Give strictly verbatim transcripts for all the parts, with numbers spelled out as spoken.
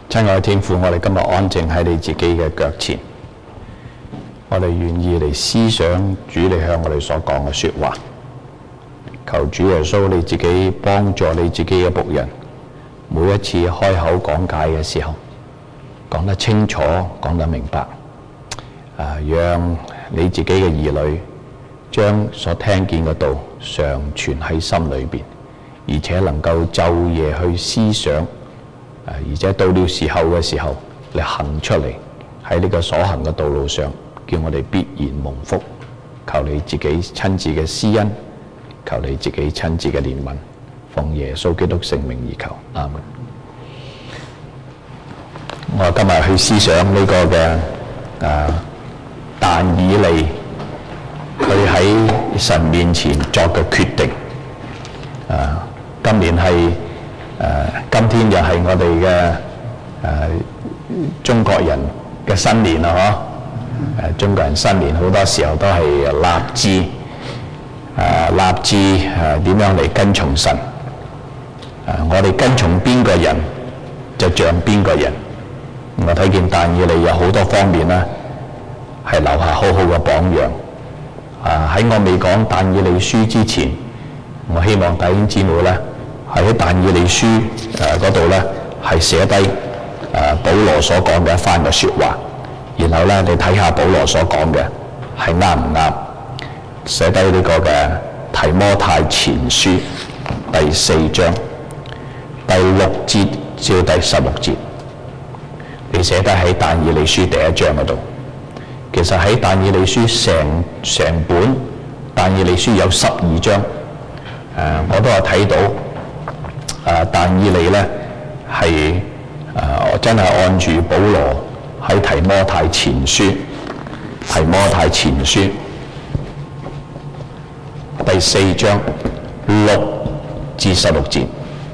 親愛的天父，我哋今日安靜喺你自己嘅腳前，我哋願意嚟思想主你向我哋所講嘅說話。求主耶穌你自己幫助你自己嘅僕人，每一次開口講解嘅時候，講得清楚，講得明白。啊，讓你自己嘅兒女將所聽見嘅道常存喺心裏邊，而且能夠晝夜去思想。啊，而且到了時候嘅時候，你行出嚟喺呢個所行嘅道路上，叫我哋必然蒙福。求你自己親自嘅施恩，求你自己親自嘅憐憫，奉耶穌基督聖名而求，阿們。我今日去思想呢個嘅啊但以利，佢喺神面前作嘅決定。啊，今年係誒、啊，今天又係我哋嘅誒中國人嘅新年啦，嗬、啊！誒，中國人新年好多時候都係立志，誒、啊、立志誒點、啊、樣嚟跟從神。誒、啊，我哋跟從邊個人，就像邊個人。我睇見但以利有好多方面啦，係留下好好嘅榜樣。啊，喺我未講但以利書之前，我希望弟兄姊妹咧喺但以利書誒嗰度咧係寫低誒保羅所講嘅一番嘅説話，然後咧你睇下保羅所講嘅係啱唔啱？寫低呢個嘅提摩太前書第四章第六節至第十六節，你寫低喺但以利書第一章嗰度。其實喺但以利書成成本但以利書有十二章，誒、呃、我都係睇到誒、呃、但以利咧係誒真係按住保羅喺提摩太前書提摩太前書第四章六至十六節。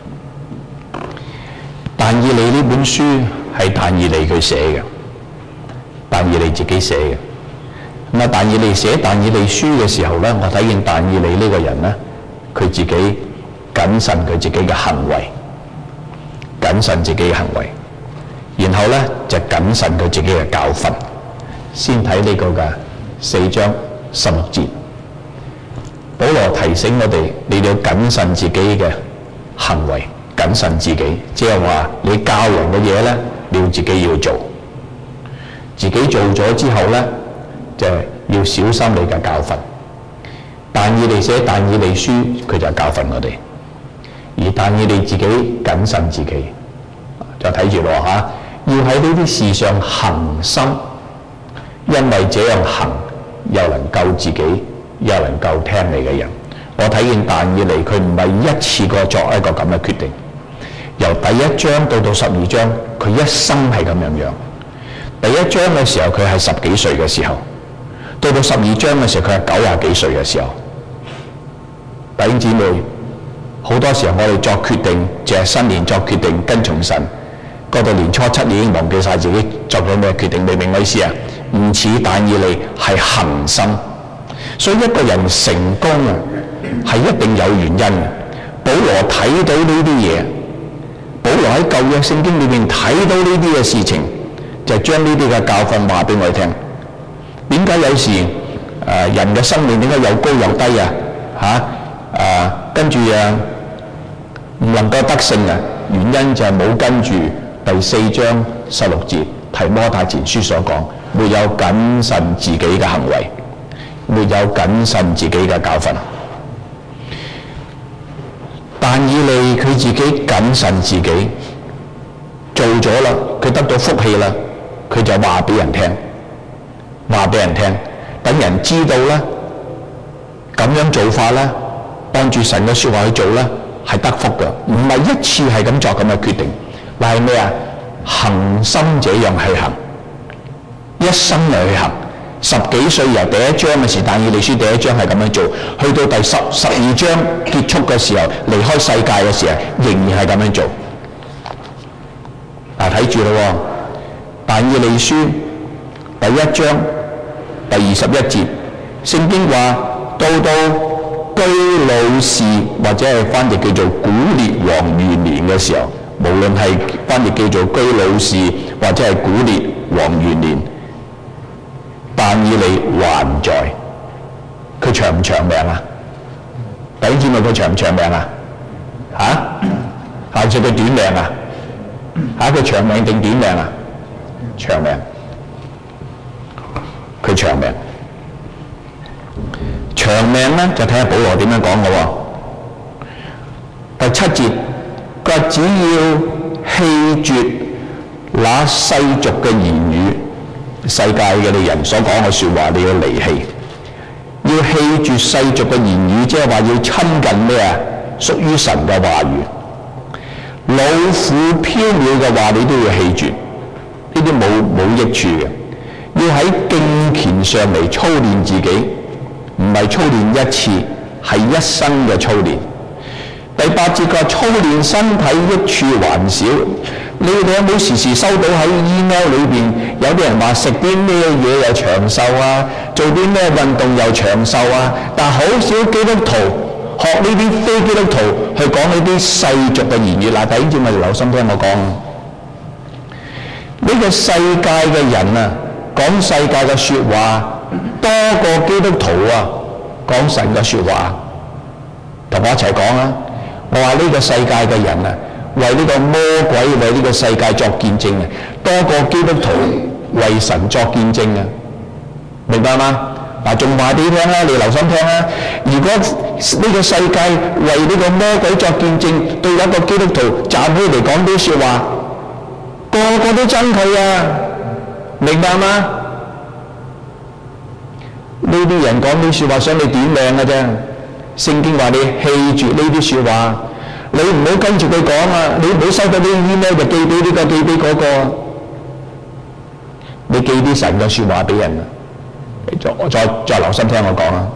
但以利呢本書係但以利佢寫嘅。但以利自己寫嘅，咁啊，但以利寫但以利書嘅時候咧，我睇見但以利呢個人咧，佢自己謹慎佢自己嘅行為，謹慎自己嘅行為，然後咧就謹慎佢自己嘅教訓。先睇呢個嘅四章十六節，保羅提醒我哋，你要謹慎自己嘅行為，謹慎自己，即係話你教人嘅嘢咧，你要自己要做。自己做咗之後咧，就要小心你嘅教訓。但以利寫但以利書，佢就教訓我哋；而但以利自己謹慎自己，就睇住咯嚇。要喺呢啲事上恒心，因為這樣行，又能救自己，又能夠聽你嘅人。我睇見但以利，佢唔係一次過作一個咁嘅決定，由第一章到到十二章，佢一生係咁樣樣。第一章嘅時候佢係十幾歲嘅時候，到到十二章嘅時候佢係九廿幾歲嘅時候。弟兄姊妹，好多時候我哋作決定，就係新年作決定跟從神，過到年初七已經忘記晒自己作咗咩決定，明唔明我意思啊？唔似但以利係恒心，所以一個人成功啊係一定有原因嘅。保羅睇到呢啲嘢，保羅喺舊約聖經裏面睇到呢啲嘅事情，就將呢啲嘅教訓話俾我哋聽。點解有時誒、呃、人嘅生命點解有高有低啊？嚇誒跟住啊唔能夠得勝啊？原因就係冇跟住第四章十六節提摩太前書所講，沒有謹慎自己嘅行為，沒有謹慎自己嘅教訓。但以利佢自己謹慎自己，做咗啦，佢得到福氣啦。佢就話俾人聽，話俾人聽，等人知道咧，咁樣做法咧，按住神嘅説話去做咧，係得福嘅，唔係一次係咁作咁嘅決定。嗱係咩啊？恒心這樣去行，一生嚟去行。十幾歲由第一章嘅時，但以利書第一章係咁樣做，去到第十十二章結束嘅時候，離開世界嘅時候，仍然係咁樣做。嗱睇住咯喎！但以利書第一章第二十一節，聖經話到到居魯士或者係翻譯叫做古列王元年嘅時候， 無論係翻譯叫做居魯士或者係古列王元年，但以理還在。佢長唔長命啊？弟兄姊妹，佢長唔長命啊？嚇、啊？還是佢短命啊？嚇、啊！佢長命定短命啊？長命。佢長命。長命咧就睇下保羅點樣講嘅喎。第七節，佢話只要棄絕那世俗嘅言語，世界嘅啲人所講嘅説話，你要離棄。要棄絕世俗嘅言語，即係話要親近咩啊？屬於神嘅話語。老虎飄渺嘅話，你都要棄絕，呢啲冇冇益處嘅。要喺敬虔上嚟操練自己，唔係操練一次，係一生嘅操練。第八節佢話操練身體益處還少。你哋有冇時時收到喺 email 裏邊有啲人話食啲咩嘢又長壽啊，做啲咩運動又長壽啊？但係好少基督徒學呢啲非基督徒去講呢啲世俗嘅言語。嗱，弟兄姊妹留心聽我講，呢個世界嘅人啊，講世界嘅説話多過基督徒啊講神嘅説話。同我一齊講啊！我話呢個世界嘅人啊，為呢個魔鬼為呢個世界作見證啊，多過基督徒為神作見證啊！明白嗎？嗱，仲話俾你聽啦，你留心聽啦。如果呢個世界為呢個魔鬼作見證，對一個基督徒站起嚟講啲説話，個個都憎佢啊！明白嗎？呢啲人講啲説話想你短命嘅啫。聖經話你棄絕呢啲説話，你唔好跟住佢講啊！你唔好收到啲 email 就寄俾呢個寄俾嗰個，你寄啲神嘅説話俾人啊！再再再留心聽我講啊！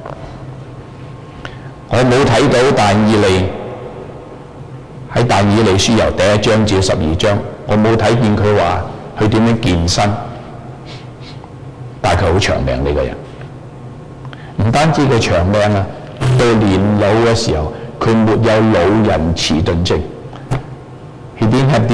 我冇睇到但以理喺但以理書由第一章至十二章，我冇睇見佢話佢點樣健身，但係佢好長命呢個人，唔單止佢長命啊！到年老嘅時候，佢沒有老人遲鈍症。He didn't have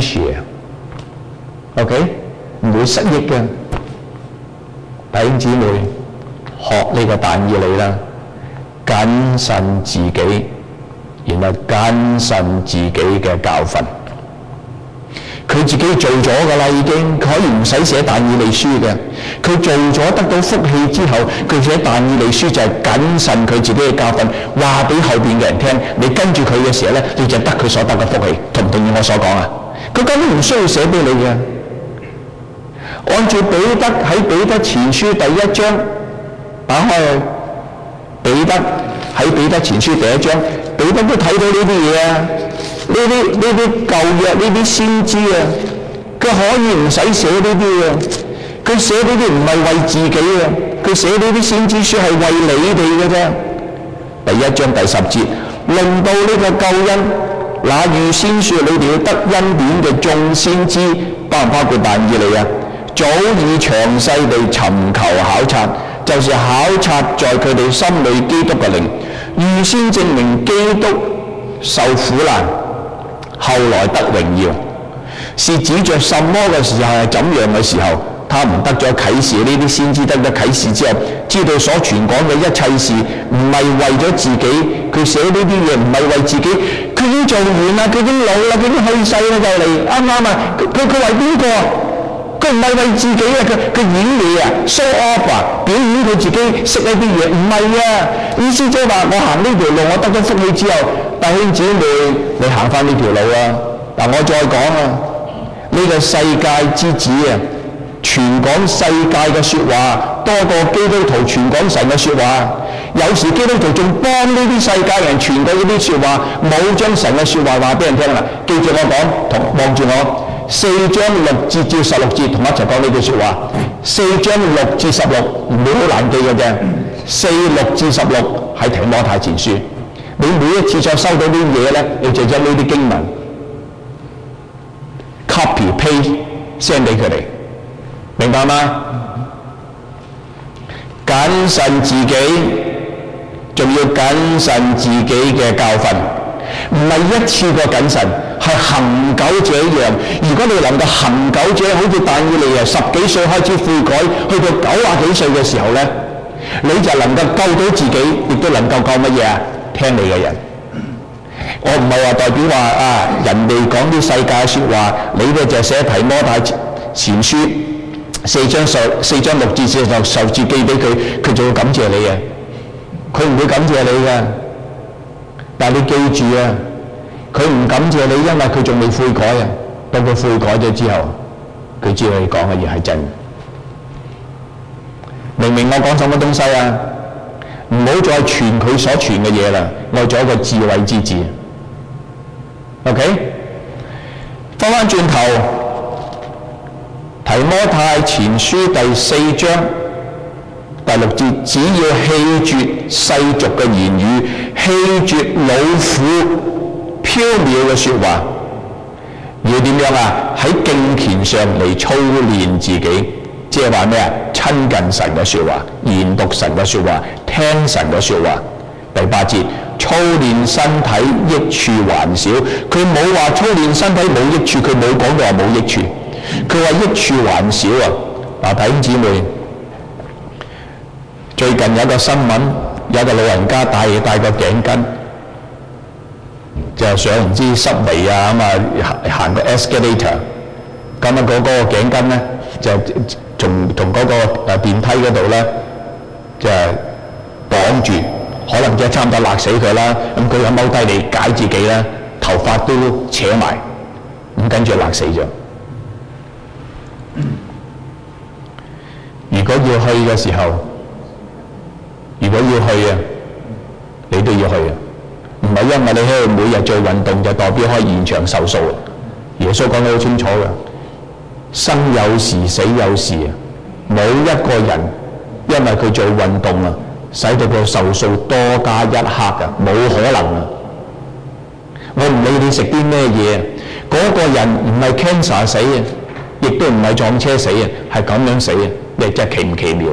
dementia。OK， 唔會失憶嘅。弟兄姊妹，學呢個但以理啦，謹慎自己，然後謹慎自己嘅教訓。佢自己做咗㗎啦，已經佢可以唔使寫但以理書嘅。佢做咗得到福氣之後，佢寫但以理書就係謹慎佢自己嘅教訓，話俾後邊嘅人聽。你跟住佢嘅時候咧，你就得佢所得嘅福氣。同唔同意我所講啊？佢根本唔需要寫俾你嘅。按照彼得喺彼得前書第一章，打開去，彼得喺彼得前書第一章，彼得都睇到呢啲嘢啊！呢啲呢啲舊約呢啲先知啊，佢可以唔使寫呢啲嘅，佢寫呢啲唔係為自己嘅，佢寫呢啲先知書係為你哋嘅啫。第一章第十節，論到呢個救恩，那預先説你哋要得恩典嘅眾先知，包唔包括但以理啊？早已詳細地尋求考察，就是考察在佢哋心裏基督嘅靈，預先證明基督受苦難，後來得榮耀，是指着什麼嘅時候係怎樣嘅時候，他們得咗啟示。呢啲先知得咗啟示之後，知道所傳講嘅一切事唔係為咗自己，佢寫呢啲嘢唔係為自己，佢已經做完啦，佢已經老啦，佢已經去世啦，就嚟啱唔啱啊？佢佢佢為邊個？佢唔係為自己啊！佢佢演嘢啊 ，show off 啊，表演佢自己識一啲嘢，唔係啊！意思即係話我行呢條路，我得咗福氣之後，弟兄姊妹，你行翻呢條路啊！嗱，我再講啊，呢、這個世界之子啊，傳講世界嘅説話多過基督徒傳講神嘅説話。有時基督徒仲幫呢啲世界人傳過呢啲説話，冇將神嘅説話話俾人聽啦。記住我講，同望住我。四章六節至十六節，同我一齊講呢句説話。四章六至十六唔會好難記嘅啫。四六至十六喺提摩太前書，你每一次再收到啲嘢咧，你就將呢啲經文 copy paste send 俾佢哋，明白嗎？謹慎自己，仲要謹慎自己嘅教訓，唔係一次過謹慎， 係恒久這樣。如果你能夠恒久這樣，好似但以理由十幾歲開始悔改，去到九廿幾歲嘅時候咧，你就能夠救到自己，亦都能夠救乜嘢啊？聽你嘅人。我唔係話代表話啊，人哋講啲世界説話，你咧就寫提摩太前書四章十四章六節就受字寄俾佢，佢就會感謝你啊！佢唔會感謝你㗎。但係你記住啊，佢唔感謝你，因為佢仲未悔改啊。當佢悔改咗之後，佢知道你講嘅嘢係真。明明我講什麼東西啊？唔好再傳佢所傳嘅嘢啦，我做一個智慧之子。OK， 翻返轉頭，提摩太前書第四章第六節，只要棄絕世俗嘅言語，棄絕老虎飄渺嘅説話，要點樣啊？喺敬虔上嚟操練自己，即係話咩啊？親近神嘅説話，研讀神嘅説話，聽神嘅説話。第八節，操練身體益處還少，佢冇話操練身體冇益處，佢冇講到話冇益處，佢話益處還少啊！嗱，弟兄姊妹，最近有一個新聞，有一個老人家戴戴個頸巾，就上唔知濕微啊咁啊行個 escalator， 咁啊嗰嗰個頸巾咧就從同嗰個誒電梯嗰度咧就綁住。可能就差唔多勒死佢啦，咁佢又踎低嚟解自己啦，頭髮都扯埋，咁跟住勒死咗。如果要去嘅時候，如果要去啊，你都要去啊，唔係因為你喺度每日做運動就代表可以延長壽數啊。耶穌講得好清楚嘅，生有時死有時啊，冇一個人因為佢做運動啊，使到個壽數多加一刻㗎，冇可能啊！我唔理你食啲咩嘢，嗰、那個人唔係 cancer 死啊，亦都唔係撞車死啊，係咁樣死啊！你真係奇唔奇妙？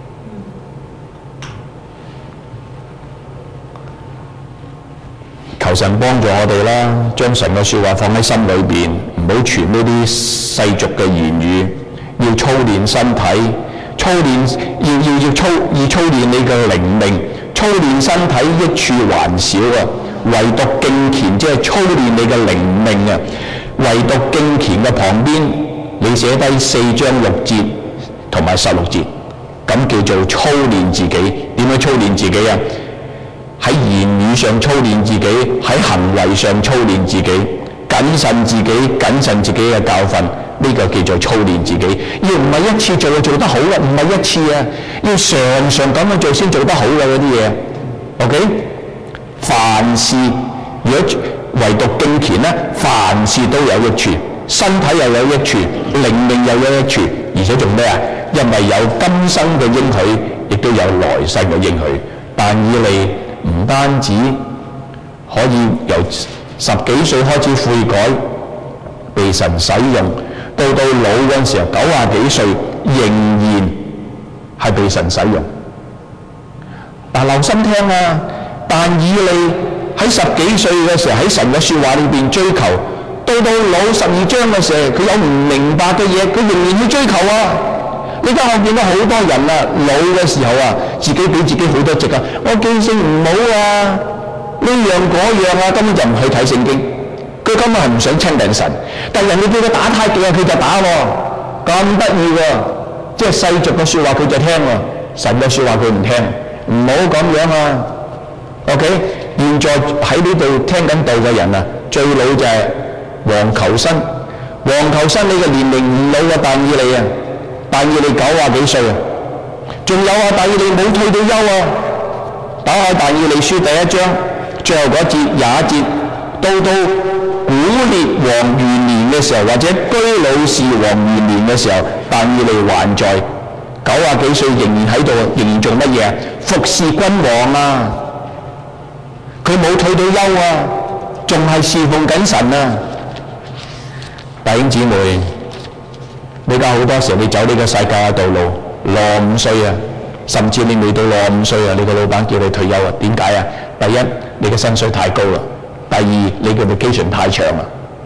求神幫助我哋啦，將神嘅説話放喺心裏邊，唔好傳呢啲世俗嘅言語，要操練身體。操練要要要操要操練你嘅靈命，操練身體益處還少啊！唯獨敬虔即係操練你嘅靈命啊！唯獨敬虔嘅旁邊，你寫低四章六節同埋十六節，咁叫做操練自己。點樣操練自己啊？喺言語上操練自己，喺行為上操練自己，謹慎自己，謹慎自己嘅教訓。呢個叫做操練自己，要唔係一次做就做得好啦，唔係一次啊，要常常咁樣做先做得好嘅嗰啲嘢。OK， 凡事如果唯獨敬虔咧，凡事都有益處，身體又有益處，靈命又有益處，而且仲咩啊？因為有今生嘅應許，亦都有來世嘅應許。但以理唔單止可以由十幾歲開始悔改，被神使用。到到老嗰陣時候，九廿幾歲仍然係被神使用。嗱，留心聽啊！但以理喺十幾歲嘅時候喺神嘅説話裏邊追求，到到老十二章嘅時候，佢有唔明白嘅嘢，佢仍然去追求啊！你而家我見到好多人啊，老嘅時候啊，自己俾自己好多藉啊，我記性唔好啊，呢樣嗰樣啊，根本就唔去睇聖經。佢根本係唔想親近神，但人哋叫佢打太極啊，佢就打喎，咁得意喎！即係世俗嘅説話佢就聽喎，神嘅説話佢唔聽，唔好咁樣啊 ！OK， 現在喺呢度聽緊道嘅人啊，最老就係黃求生。黃求生你嘅年齡唔老啊，但以理啊，但以理九啊幾歲啊？仲有啊，但以理冇退到休啊！打開但以理書第一章最後嗰節廿一節，到到古列王元年嘅時候，或者居魯士王元年嘅時候，但以理還在九啊幾歲，仍然喺度，仍然做乜嘢？服侍君王啊！佢冇退到休啊，仲係侍奉緊神啊！弟兄姊妹，而家好多時候你走呢個世界嘅道路，六十五歲啊，甚至你未到六十五歲啊，你個老闆叫你退休啊？點解啊？第一，你嘅薪水太高啦。第二，你嘅 vacation 太長啦，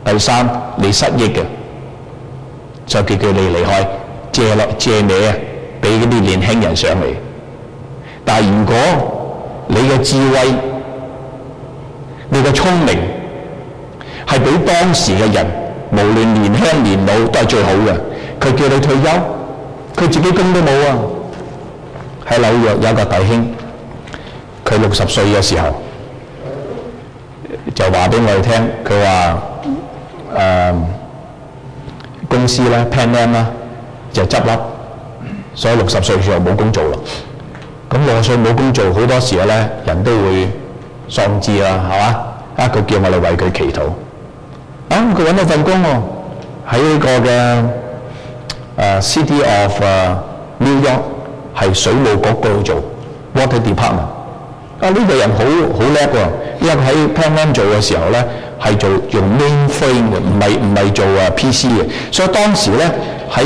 第三你失憶嘅，就叫叫你離開，借落借你啊，俾嗰啲年輕人上嚟。但係如果你嘅智慧、你嘅聰明係比當時嘅人，無論年輕年老都係最好嘅，佢叫你退休，佢自己工都冇啊！喺紐約有一個弟兄，佢六十歲嘅時候就話俾我哋聽，佢話誒公司咧 Pan Am 啦就執笠，所以六十歲嘅時候冇工做啦。咁六十歲冇工做，好多時候咧人都會喪志啦，係嘛？啊，佢叫我哋為佢祈禱。啊，佢揾到份工喎，喺呢個嘅誒 City of New York 係水務局嗰度做 Water Department。啊，呢個人好好叻喎，因為喺 Pan Am 做嘅時候咧係做用 mainframe 嘅，唔係唔係做啊 P C 嘅。所以當時咧喺誒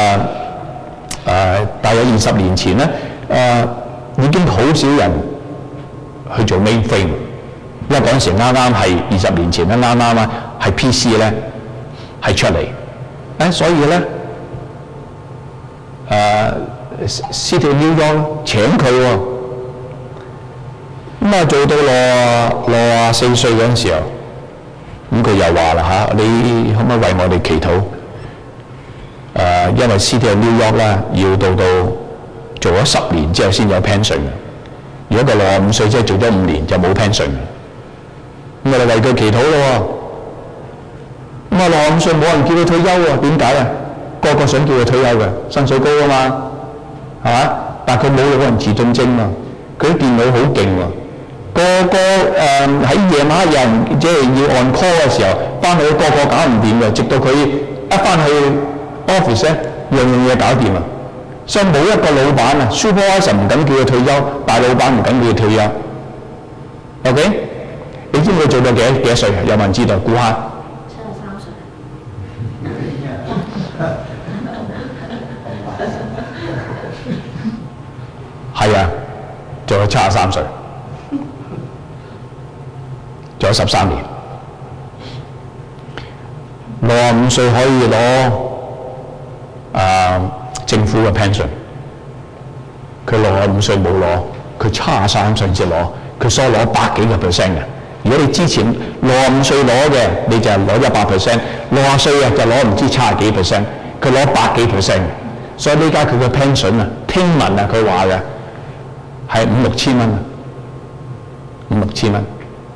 誒大約二十年前咧誒。已經好少人去做 mainframe， 因為嗰陣時啱啱係二十年前咧，啱啱啊係 P C 咧係出嚟，誒所以咧誒 City of New York 請佢喎，咁啊做到六六啊四歲嗰陣時候，咁佢又話啦嚇，你可唔可以為我哋祈禱？誒，因為 City of New York 咧要到到做咗十年之後先有 pension 嘅，如果佢六十五歲即係做咗五年就冇 pension 嘅，咁我哋為佢祈禱咯喎。咁啊六十五歲冇人叫佢退休喎，點解啊？個個想叫佢退休嘅，薪水高啊嘛，係嘛？但係佢冇嗰個人自進精啊，佢啲電腦好勁喎，個個誒喺夜晚有人即係要按 call 嘅時候，翻去個個搞唔掂嘅，直到佢一翻去 office 咧，樣樣嘢搞掂啊！所以冇一個老闆啊 ，supervisor 唔敢叫佢退休，大老闆唔敢叫佢退休。OK？ 你知唔知佢做到幾多幾多歲？有冇人知道？估下。 七十三歲。 係啊，做咗七十三歲，做咗十三年。六十五歲可以攞啊政府嘅 pension， 佢六十五歲冇攞，佢七十三歲先攞，佢所攞百幾個 percent 嘅。如果你之前六十五歲攞嘅，你就攞一百 percent； 六十歲嘅就攞唔知七十幾 percent， 佢攞百幾 percent。所以呢家佢嘅 pension 啊，聽聞啊，佢話嘅係五六千蚊啊，五六千蚊。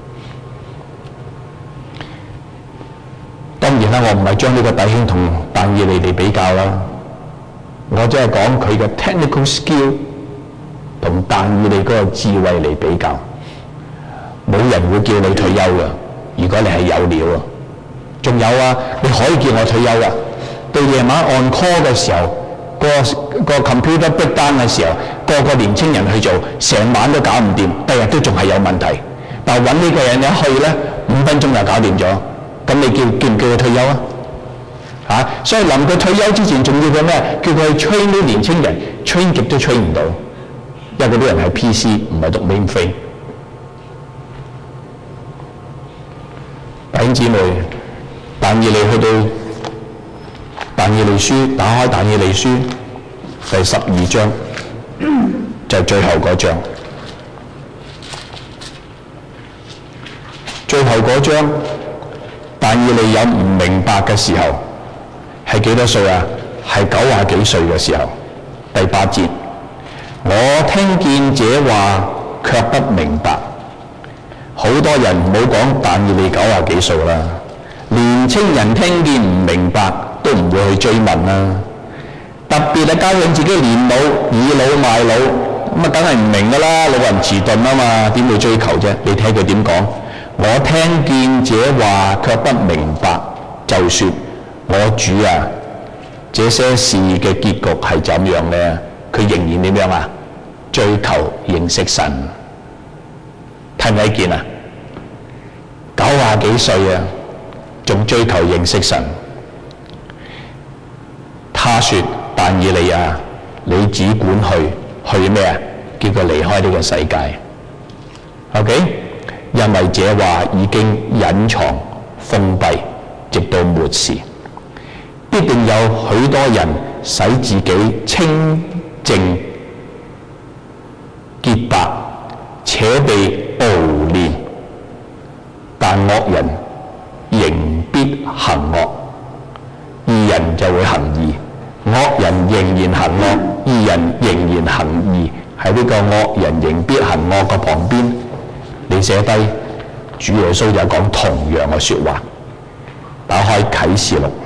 當然啦，我唔係將呢個弟兄同但以理嚟比較啦。我只係講佢嘅 technical skill 同但以理嗰個智慧嚟比較，冇人會叫你退休㗎。如果你係有料啊，仲有啊，你可以叫我退休㗎。到夜晚按 call 嘅時候，個個 computer breakdown 嘅時候，個個年青人去做，成晚都搞唔掂，第日都仲係有問題。但係揾呢個人一去咧，五分鐘就搞掂咗。咁你叫叫唔叫佢退休啊？啊，所以臨佢退休之前，仲要佢咩？叫佢去 train 啲年青人 ，train 極都 train 唔到，因為嗰啲人係 P C， 唔係讀 mainframe。弟兄姊妹，但以理去到但以理書，打開但以理書第十二章，就係最後嗰章。最後嗰章，但以理有唔明白嘅時候。係幾多歲啊？係九廿幾歲嘅時候。第八節，我聽見這話卻不明白。好多人唔好講但以理九廿幾歲啦，年青人聽見唔明白都唔會去追問啦。特別係加上自己年老倚老賣老，咁啊梗係唔明㗎啦，老人遲鈍啊嘛，點會追求啫？你睇佢點講？我聽見這話卻不明白，就説。我主啊，這些事嘅結局係怎樣呢？佢仍然點樣啊？追求認識神，睇唔睇見啊？九廿幾歲啊，仲追求認識神。他說：但以理啊，你只管去去咩啊？叫佢離開呢個世界。OK， 因為這話已經隱藏封閉，直末時，必定有許多人使自己清淨潔白，且被熬煉，但惡人仍必行惡，義人就會行義。惡人仍然行惡，義人仍然行義。喺呢個惡人仍必行惡嘅旁邊，你寫低主耶穌就講同樣嘅說話。打開啟示錄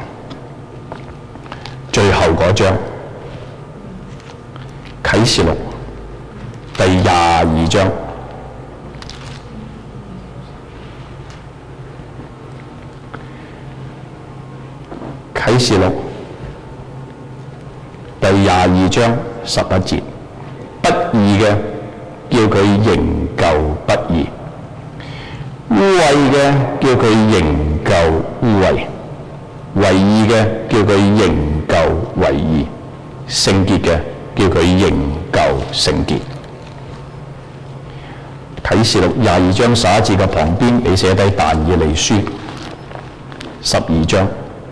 最後嗰章，啟示錄第廿二章，啟示錄第廿二章十一節，不義嘅叫佢仍舊不義，污穢嘅叫佢仍舊污穢，為義嘅叫佢仍舊為義，聖潔嘅叫佢仍舊聖潔。啟示錄廿二章十一節嘅旁邊，你寫低但以理書十二章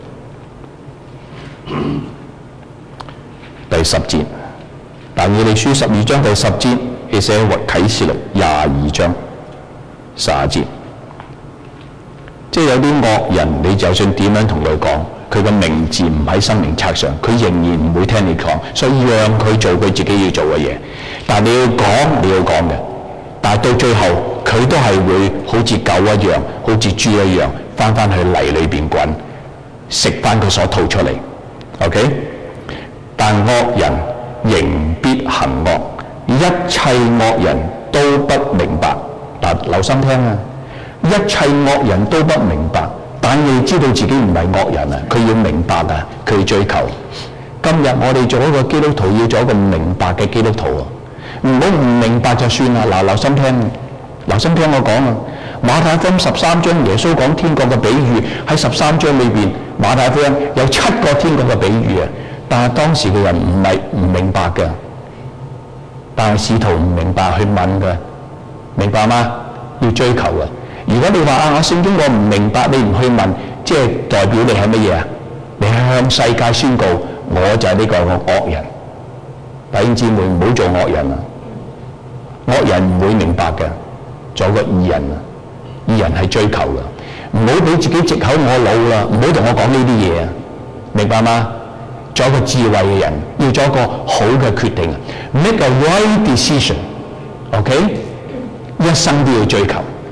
第十節，但以理書十二章第十節，你寫啟示錄廿二章十一節。即係有啲惡人，你就算點樣同佢講，佢嘅名字唔喺生命冊上，佢仍然唔會聽你講，所以讓佢做佢自己要做嘅嘢。但係你要講，你要講嘅，但係到最後佢都係會好似狗一樣，好似豬一樣，翻返去泥裏邊滾，食翻佢所吐出嚟。OK？但惡人仍必行惡，一切惡人都不明白。嗱，留心聽啊！一切惡人都不明白，但你知道自己唔係惡人啊！佢要明白啊！佢要追求。今日我哋做一個基督徒，要做一個明白嘅基督徒啊！唔好唔明白就算啦。嗱，留心聽，留心聽我講啊！馬太福音十三章，耶穌講天國嘅比喻，喺十三章裏邊，馬太福音有七個天國嘅比喻啊！但係當時嘅人唔係唔明白嘅，但係使徒唔明白去問嘅，明白嗎？要追求嘅。如果你話啊，我聖經我唔明白，你唔去問，即係代表你係乜嘢啊？你向世界宣告，我就係呢個惡人。弟兄姊妹，唔好做惡人啊！惡人唔會明白嘅，做個義人啊！義人係追求嘅，唔好俾自己藉口我老啦，唔好同我講呢啲嘢啊！明白嗎？做一個智慧嘅人，要做一個好嘅決定 ，make a right decision。OK， 一生都要追求。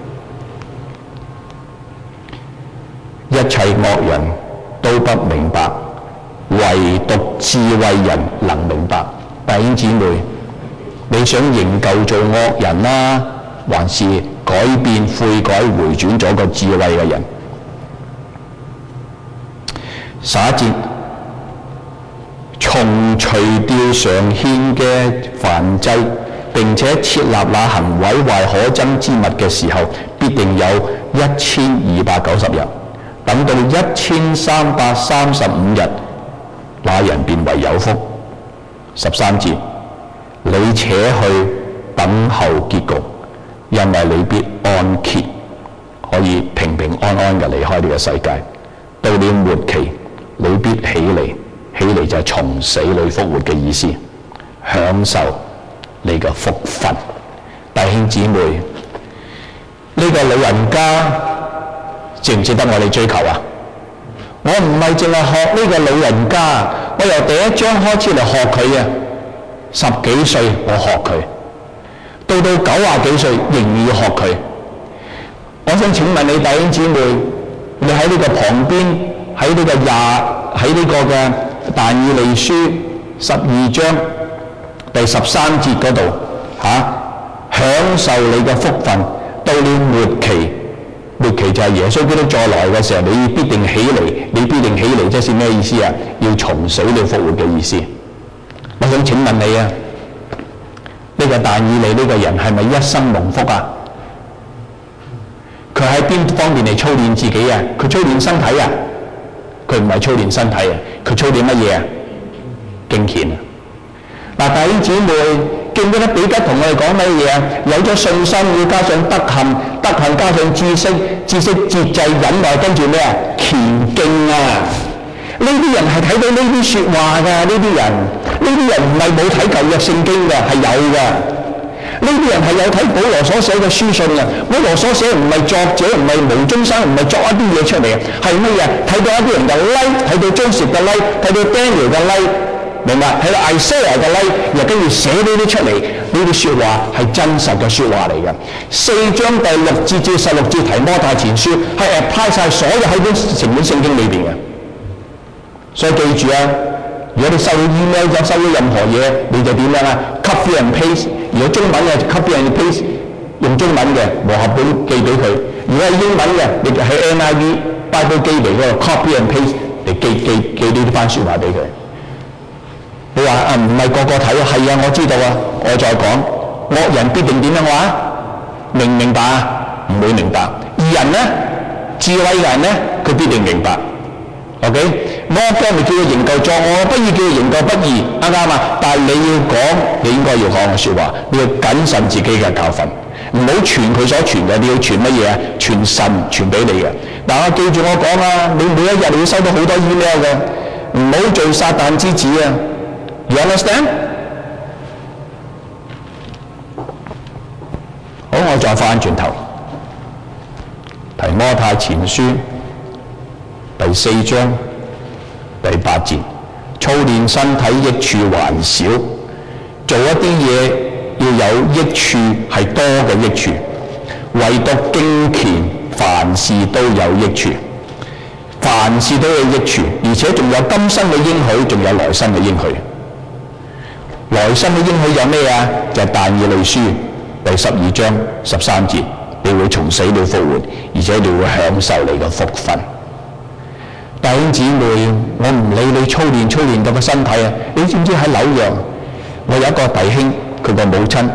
一切惡人都不明白，唯獨智慧人能明白。弟兄姊妹，你想仍舊做惡人啦，還是改變悔改回轉咗個智慧嘅人？十一節，從除掉常獻嘅燔祭，並且設立那行毀壞可憎之物嘅時候，必定有一千二百九十日。等到一千三百三十五日，那人便為有福。十三節，你且去等候結局，因為你必安歇，可以平平安安嘅離開呢個世界。到了末期，你必起嚟，起嚟就係從死裏復活嘅意思，享受你嘅福分。弟兄姊妹，呢、這個老人家值唔值得我哋追求啊？我唔係淨係學呢個老人家，我由第一章開始嚟學佢啊。十幾歲我學佢，到到九廿幾歲仍然要學佢。我想請問你弟兄姊妹，你喺呢個旁邊，喺呢個廿喺呢個嘅但以理書十二章第十三節嗰度嚇，享受你嘅福分，到了末期。末期就係耶穌基督再來嘅時候，你必定起嚟，你必定起嚟，即係咩意思啊？要從死裏復活嘅意思。我想請問你啊，呢個但以理呢個人係咪一生蒙福啊？佢喺邊方面嚟操練自己啊？佢操練身體啊？佢唔係操練身體啊，佢操練乜嘢啊？敬虔啊！嗱，弟兄姊妹，記唔記得彼得同我哋講乜嘢啊？有咗信心，要加上德行，德行加上知識，知識節制忍耐，跟住咩啊？虔經啊！呢啲人係睇到呢啲説話㗎，呢啲人，呢啲人唔係冇睇舊約聖經㗎，係有㗎。呢啲人係有睇保羅所寫嘅書信㗎。保羅所寫唔係作者，唔係無中生，唔係作一啲嘢出嚟嘅，係乜嘢？睇到一啲人嘅 like， 睇到 Joseph 嘅 like， 睇到 Daniel 嘅 like， 明白？睇到 Isaiah 嘅 like， 又跟住寫呢啲出嚟，呢啲説話係真實嘅説話嚟嘅。四章第六節至十六節提摩太前書係 apply 曬所有喺本成本聖經裏邊嘅。所以記住啊，如果你收到 email 就收到任何嘢，你就點樣啊 ？copy and paste。如果中文嘅就 copy and paste， 用中文嘅和合本寄俾佢；如果係英文嘅，你就喺 N I V Bible 機嚟嗰度 copy and paste 嚟寄寄寄呢啲番説話俾佢。你話啊，唔係個個睇啊，係啊，我知道啊。我再講，惡人必定點樣話？明唔明白啊？唔會明白。義人咧，智慧嘅人咧，佢必定明白。OK， 魔鬼咪叫佢營救作惡，不義叫佢營救不義，啱唔啱啊？但係你要講，你應該要講嘅説話，你要謹慎自己嘅教訓，唔好傳佢所傳嘅，你要傳乜嘢啊？傳神傳俾你嘅。嗱，我記住我講啊，你每一日你要收到好多 email 嘅，唔好做撒旦之子啊！ You understand？ 好，我再翻轉頭，提摩太前書第四章第八節，操練身體益處還少，做一啲嘢要有益處係多嘅益處，唯獨敬虔凡事都有益處，凡事都有益處，而且仲有今生嘅應許，仲有來生嘅應許。來生嘅應許有咩啊？就係但以理書第十二章十三節，你會從死裏復活，而且你會享受你嘅福分。弟兄姊妹，我唔理你操練操練到個身體啊！你知唔知喺紐約，我有一個弟兄，佢個母親，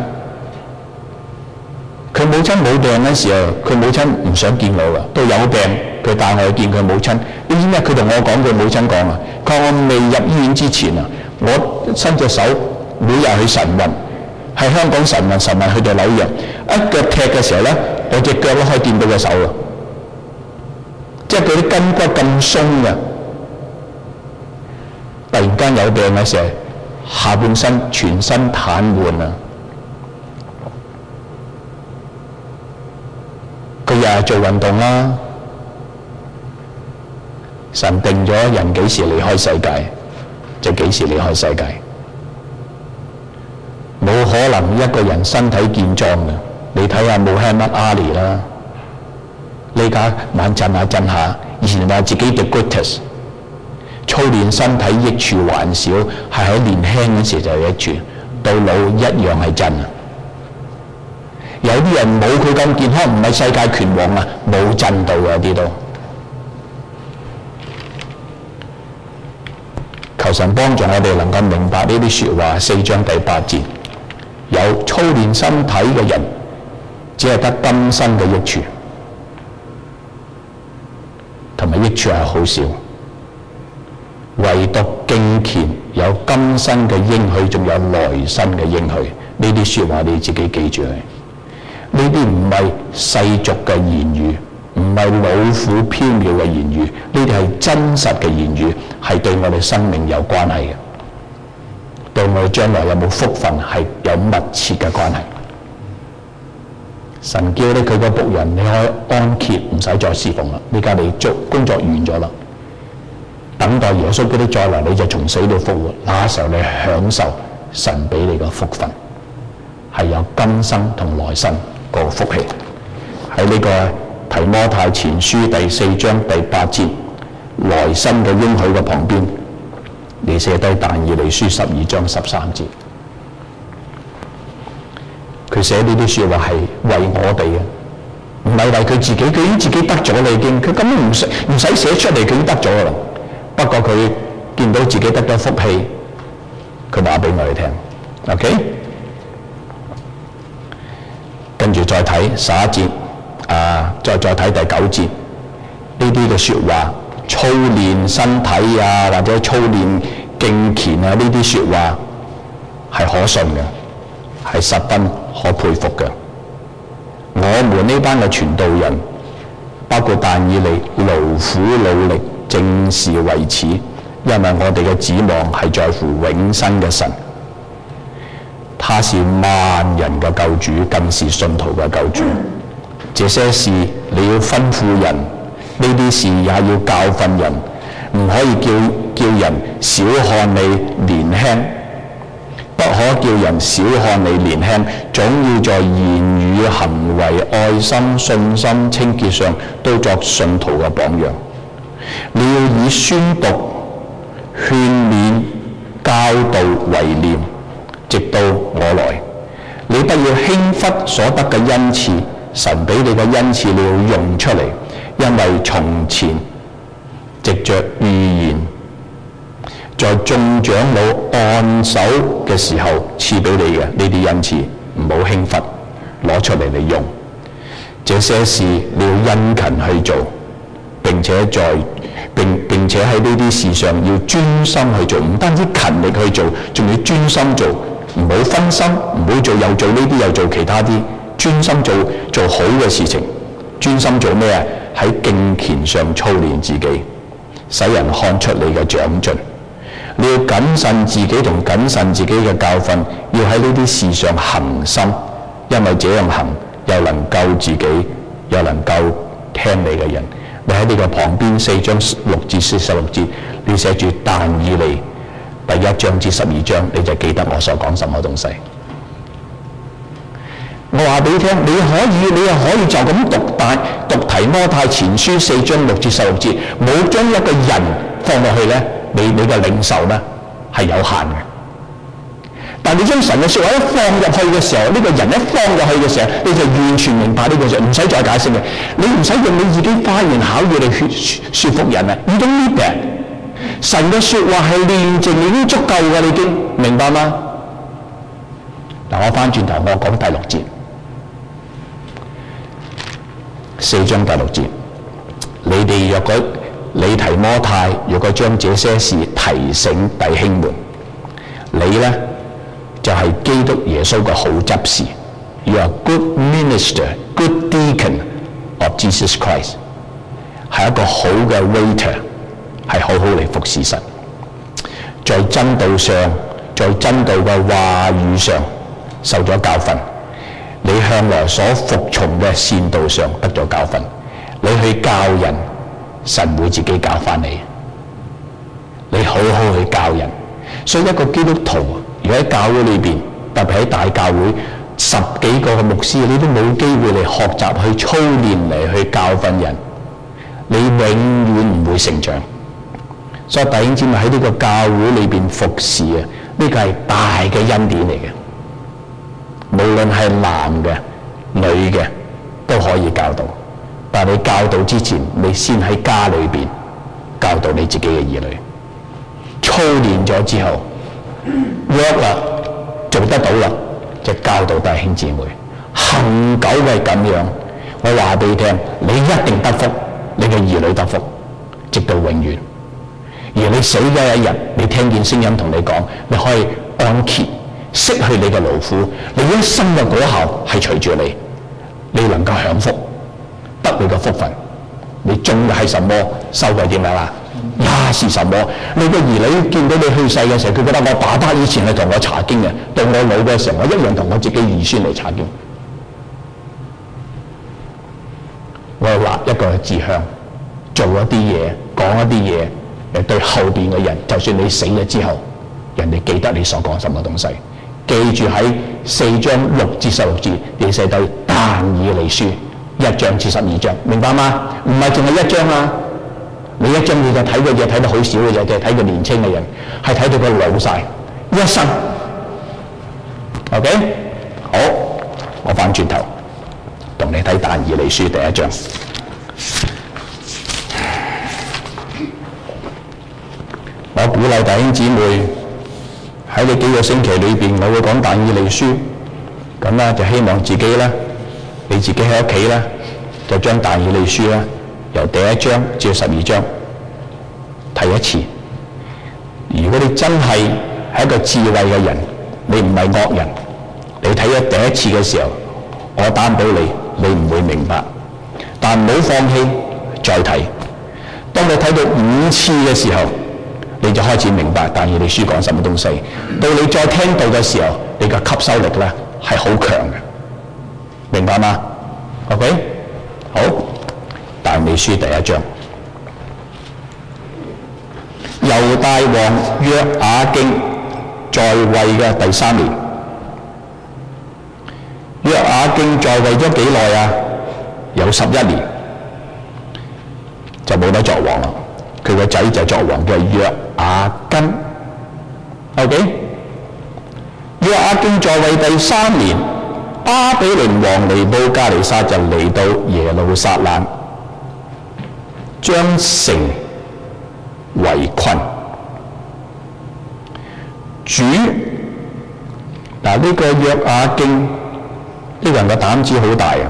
佢母親冇病嗰時候，佢母親唔想見我㗎，都有病，佢帶我去見佢母親。你知咩？佢同我講，佢母親講啊，佢話我未入醫院之前啊，我伸隻手每日去晨運，喺香港晨運，晨運去到紐約，一腳踢嘅時候咧，我隻腳都可以掂到隻手啦。即係佢啲筋骨咁鬆嘅，突然間有病嘅時候，下半身全身癱瘓啊！佢日日做運動啦，神定咗人幾時離開世界，就幾時離開世界，冇可能一個人身體健壯嘅。你睇下穆罕默德阿里啦。呢家猛震下震下，以前話自己 the greatest， 操練身體益處還少，係喺年輕嗰時就有益處，到老一樣係真啊！有啲人冇佢咁健康，唔係世界拳王啊，冇震到嘅啲都。求神幫助我哋能夠明白呢啲説話。四章第八節，有操練身體嘅人，只係得今生嘅益處。同埋益處係好少，唯獨敬虔有今生嘅應許，仲有來生嘅應許。呢啲説話你自己記住佢。呢啲唔係世俗嘅言語，唔係老虎飄渺嘅言語，呢啲係真實嘅言語，係對我哋生命有關係嘅，對我哋將來有冇福分係有密切嘅關係。神叫你佢個僕人，你可以安歇，唔使再侍奉啦。呢家你做工作完咗啦，等待耶穌基督再來，你就從死裏復活。那時候你享受神俾你個福分，係有今生同來生個福氣。喺呢個提摩太前書第四章第八節，來生嘅應許嘅旁邊，你寫低但以理書十二章十三節。佢寫呢啲説話係為我哋嘅，唔係為佢自己。佢已經自己得咗啦，已經。佢根本唔使唔使寫出嚟，佢已經得咗啦。不過佢見到自己得咗福氣，佢話俾我哋聽。OK， 跟住再睇十一節，啊，再再睇第九節，呢啲嘅説話，操練身體啊，或者操練敬虔啊，呢啲説話係可信嘅，係十分可佩服嘅。我們呢班嘅傳道人，包括但以理勞苦努力正是為此，因為我哋嘅指望係在乎永生嘅神，他是萬人嘅救主，更是信徒嘅救主。這些事你要吩咐人，呢啲事也要教訓人，唔可以叫叫人小看你年輕，不可叫人小看你年輕，總要在言語、行為、愛心、信心、清潔上都作信徒嘅榜樣。你要以宣讀、勸勉、教導為念，直到我來。你不要輕忽所得嘅恩賜，神俾你嘅恩賜你要用出嚟，因為從前藉着預言，在眾長老按手嘅時候賜俾你嘅呢啲恩賜，唔好輕忽，攞出嚟嚟用。這些事你要殷勤去做，並且在並並且喺呢啲事上要專心去做，唔單止勤力去做，仲要專心做，唔好分心，唔好做又做呢啲又做其他啲，專心做做好嘅事情。專心做咩啊？喺敬虔上操練自己，使人看出你嘅長進。你要謹慎自己同謹慎自己嘅教訓，要喺呢啲事上恒心，因為這樣行又能救自己，又能夠聽你嘅人。你喺呢個旁邊四章六至四十六節，你寫住但以理第一章至十二章，你就記得我所講什麼東西。我話俾你聽，你可以，你又可以就咁讀大讀提摩太前書四章六至十六節，冇將一個人放落去咧，你你嘅領受咧係有限嘅。但你將神嘅説話一放入去嘅時候，呢、這個人一放入去嘅時候，你就完全明白呢個嘢，唔使再解釋嘅。你唔使用你自己花言巧語嚟説説服人啊！已經呢病，神嘅説話係煉淨已經足夠嘅，你已經明白嗎？嗱，我翻轉頭，我講第六節，四章第六節，你哋若果你提摩太，若果將這些事提醒弟兄們，你咧就係、是、基督耶穌嘅好執事 ，You are good minister, good deacon of Jesus Christ， 係一個好嘅 waiter， 係好好嚟服侍神，在真道上，在真道嘅話語上受咗教訓，你向來所服從嘅善道上得咗教訓，你去教人，神會自己教翻你，你好好去教人。所以一個基督徒，如果喺教會裏邊，特別喺大教會十幾個嘅牧師，你都冇機會嚟學習去操練嚟去教訓人，你永遠唔會成長。所以弟兄姊妹喺呢個教會裏邊服侍啊，呢個係大嘅恩典嚟嘅。無論係男嘅、女嘅都可以教導，但係你教導之前，你先喺家裏邊教導你自己嘅兒女。操練咗之後 work 啦，做得到啦，就教導弟兄姊妹。恒久嘅咁樣，我話俾你聽，你一定得福，你嘅兒女得福，直到永遠。而你死嘅一日，你聽見聲音同你講，你可以安歇，釋去你嘅勞苦，你一生嘅果效係隨住你，你能夠享福，得你嘅福分。你種嘅係什麼，收嘅點樣啦？也是什麼？你嘅兒女見到你去世嘅時候，佢覺得我爸爸以前係同我查經嘅，到我老嘅時候，我一樣同我自己兒孫嚟查經。我立一個志向，做一啲嘢，講一啲嘢，誒對後邊嘅人，就算你死咗之後，人哋記得你所講什麼東西。記住喺四章六至十六節，你寫到但以理書一章至十二章，明白嗎？唔係淨係一章啊！你一章你就睇個嘢睇得好少嘅嘢，就係睇個年青嘅人，係睇到佢老晒一生。OK， 好，我翻轉頭同你睇但以理書第一章。我鼓勵弟兄姊妹喺呢幾個星期裏邊，我會講但以理書，咁咧就希望自己咧，你自己喺屋企咧，就將但以理書咧，由第一章至十二章睇一次。如果你真係係一個智慧嘅人，你唔係惡人，你睇咗第一次嘅時候，我擔保你，你唔會明白。但唔好放棄，再睇。當當你睇到五次嘅時候，你就開始明白但以理書講什麼東西。到你再聽到嘅時候，你嘅吸收力咧係好強嘅，明白嗎 ？OK， 好，但以理書第一章，猶大王約雅敬在位嘅第三年。約雅敬在位咗幾耐啊？有十一年，就冇得作王啦。佢個仔就作王，叫約雅斤。OK， 約雅敬在位第三年，巴比倫王尼布甲尼撒就嚟到耶路撒冷，將城圍困。主嗱呢個約雅敬呢個人嘅膽子好大啊！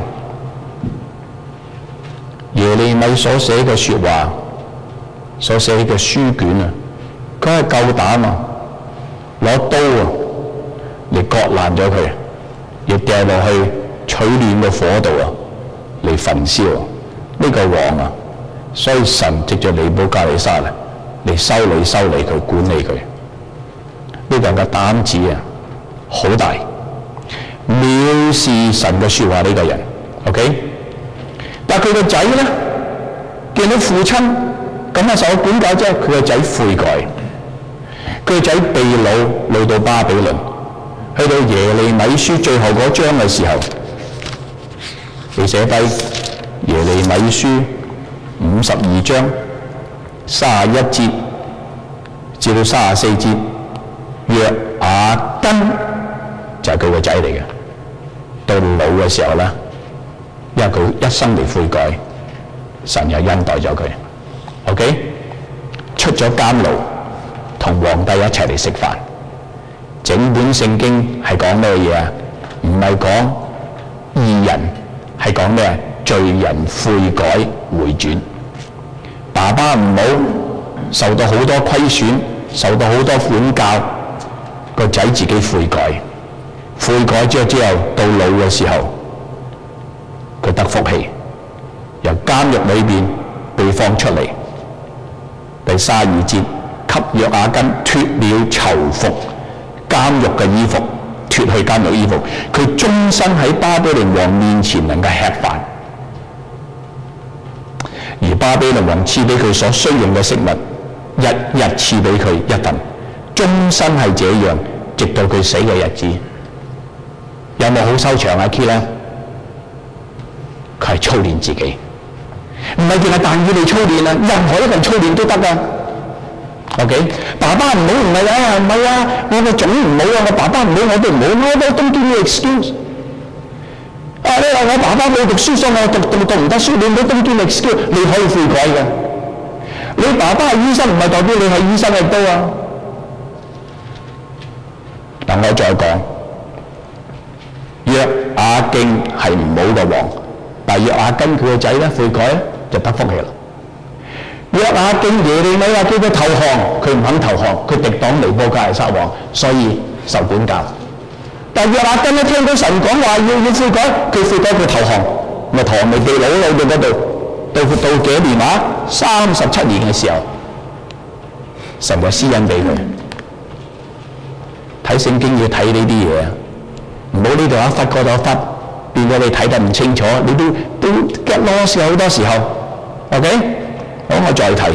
耶利米所寫嘅説話，所寫嘅書卷啊，佢係夠膽啊，攞刀啊嚟割爛咗佢，要掉落去取暖嘅火度啊嚟焚燒啊！呢、這個王啊，所以神藉著尼布甲尼撒啊嚟修理修理佢，管理佢。呢、這個人嘅膽子啊好大，藐視神嘅説話呢個人 ，OK？ 但係佢個仔咧，見到父親咁啊受管教之後，佢個仔悔改，佢個仔被擄擄到巴比倫，去到耶利米書最後嗰章嘅時候，佢寫低耶利米書五十二章三十一節至到三十四節，約雅斤就係佢個仔嚟嘅，到老嘅時候咧。因為佢一生嚟悔改，神又恩待咗佢。OK， 出咗監牢，同皇帝一齊嚟食飯。整本聖經係講咩嘢啊？唔係講義人，係講咩？罪人悔改回轉。爸爸唔好受到好多虧損，受到好多管教，個仔自己悔改，悔改咗之後到老嘅時候。佢得福氣，由監獄裏邊被放出嚟。第三十二節，給約雅斤脱了囚服，監獄嘅衣服，脱去監獄衣服，佢終身喺巴比倫王面前能夠吃飯，而巴比倫王賜俾佢所需用嘅食物，日日賜俾佢一份，終身係這樣，直到佢死嘅日子。有冇好收場啊 Key 咧？佢係操練自己，唔係淨係但以理操練啊，任何一份操練都得噶。OK， 爸爸唔好唔係啊，唔係啊，我個種唔好啊，我爸爸唔好我都唔好，我都don't give me excuse。啊，你話我爸爸冇讀書，所以我讀讀讀唔得書，你唔好don't give me excuse，你可以悔改嘅。你爸爸係醫生，唔係代表你係醫生亦都啊。但我再講，約雅敬係唔好嘅王。但係約雅斤佢個仔咧悔改咧就得福氣啦。約雅敬耶利米話叫佢投降，佢唔肯投降，佢敵擋尼布甲尼撒王，所以受管教。但係約雅斤咧聽到神講話要要悔改，佢悔改佢投降，咪投降咪被擄喺到嗰度，到到幾年啊？三十七年嘅時候，神就施恩俾佢。睇聖經要睇呢啲嘢，唔好呢度一忽嗰度一忽。變咗你睇得唔清楚，你都都 get lost 好多時候。OK， 好，我再睇。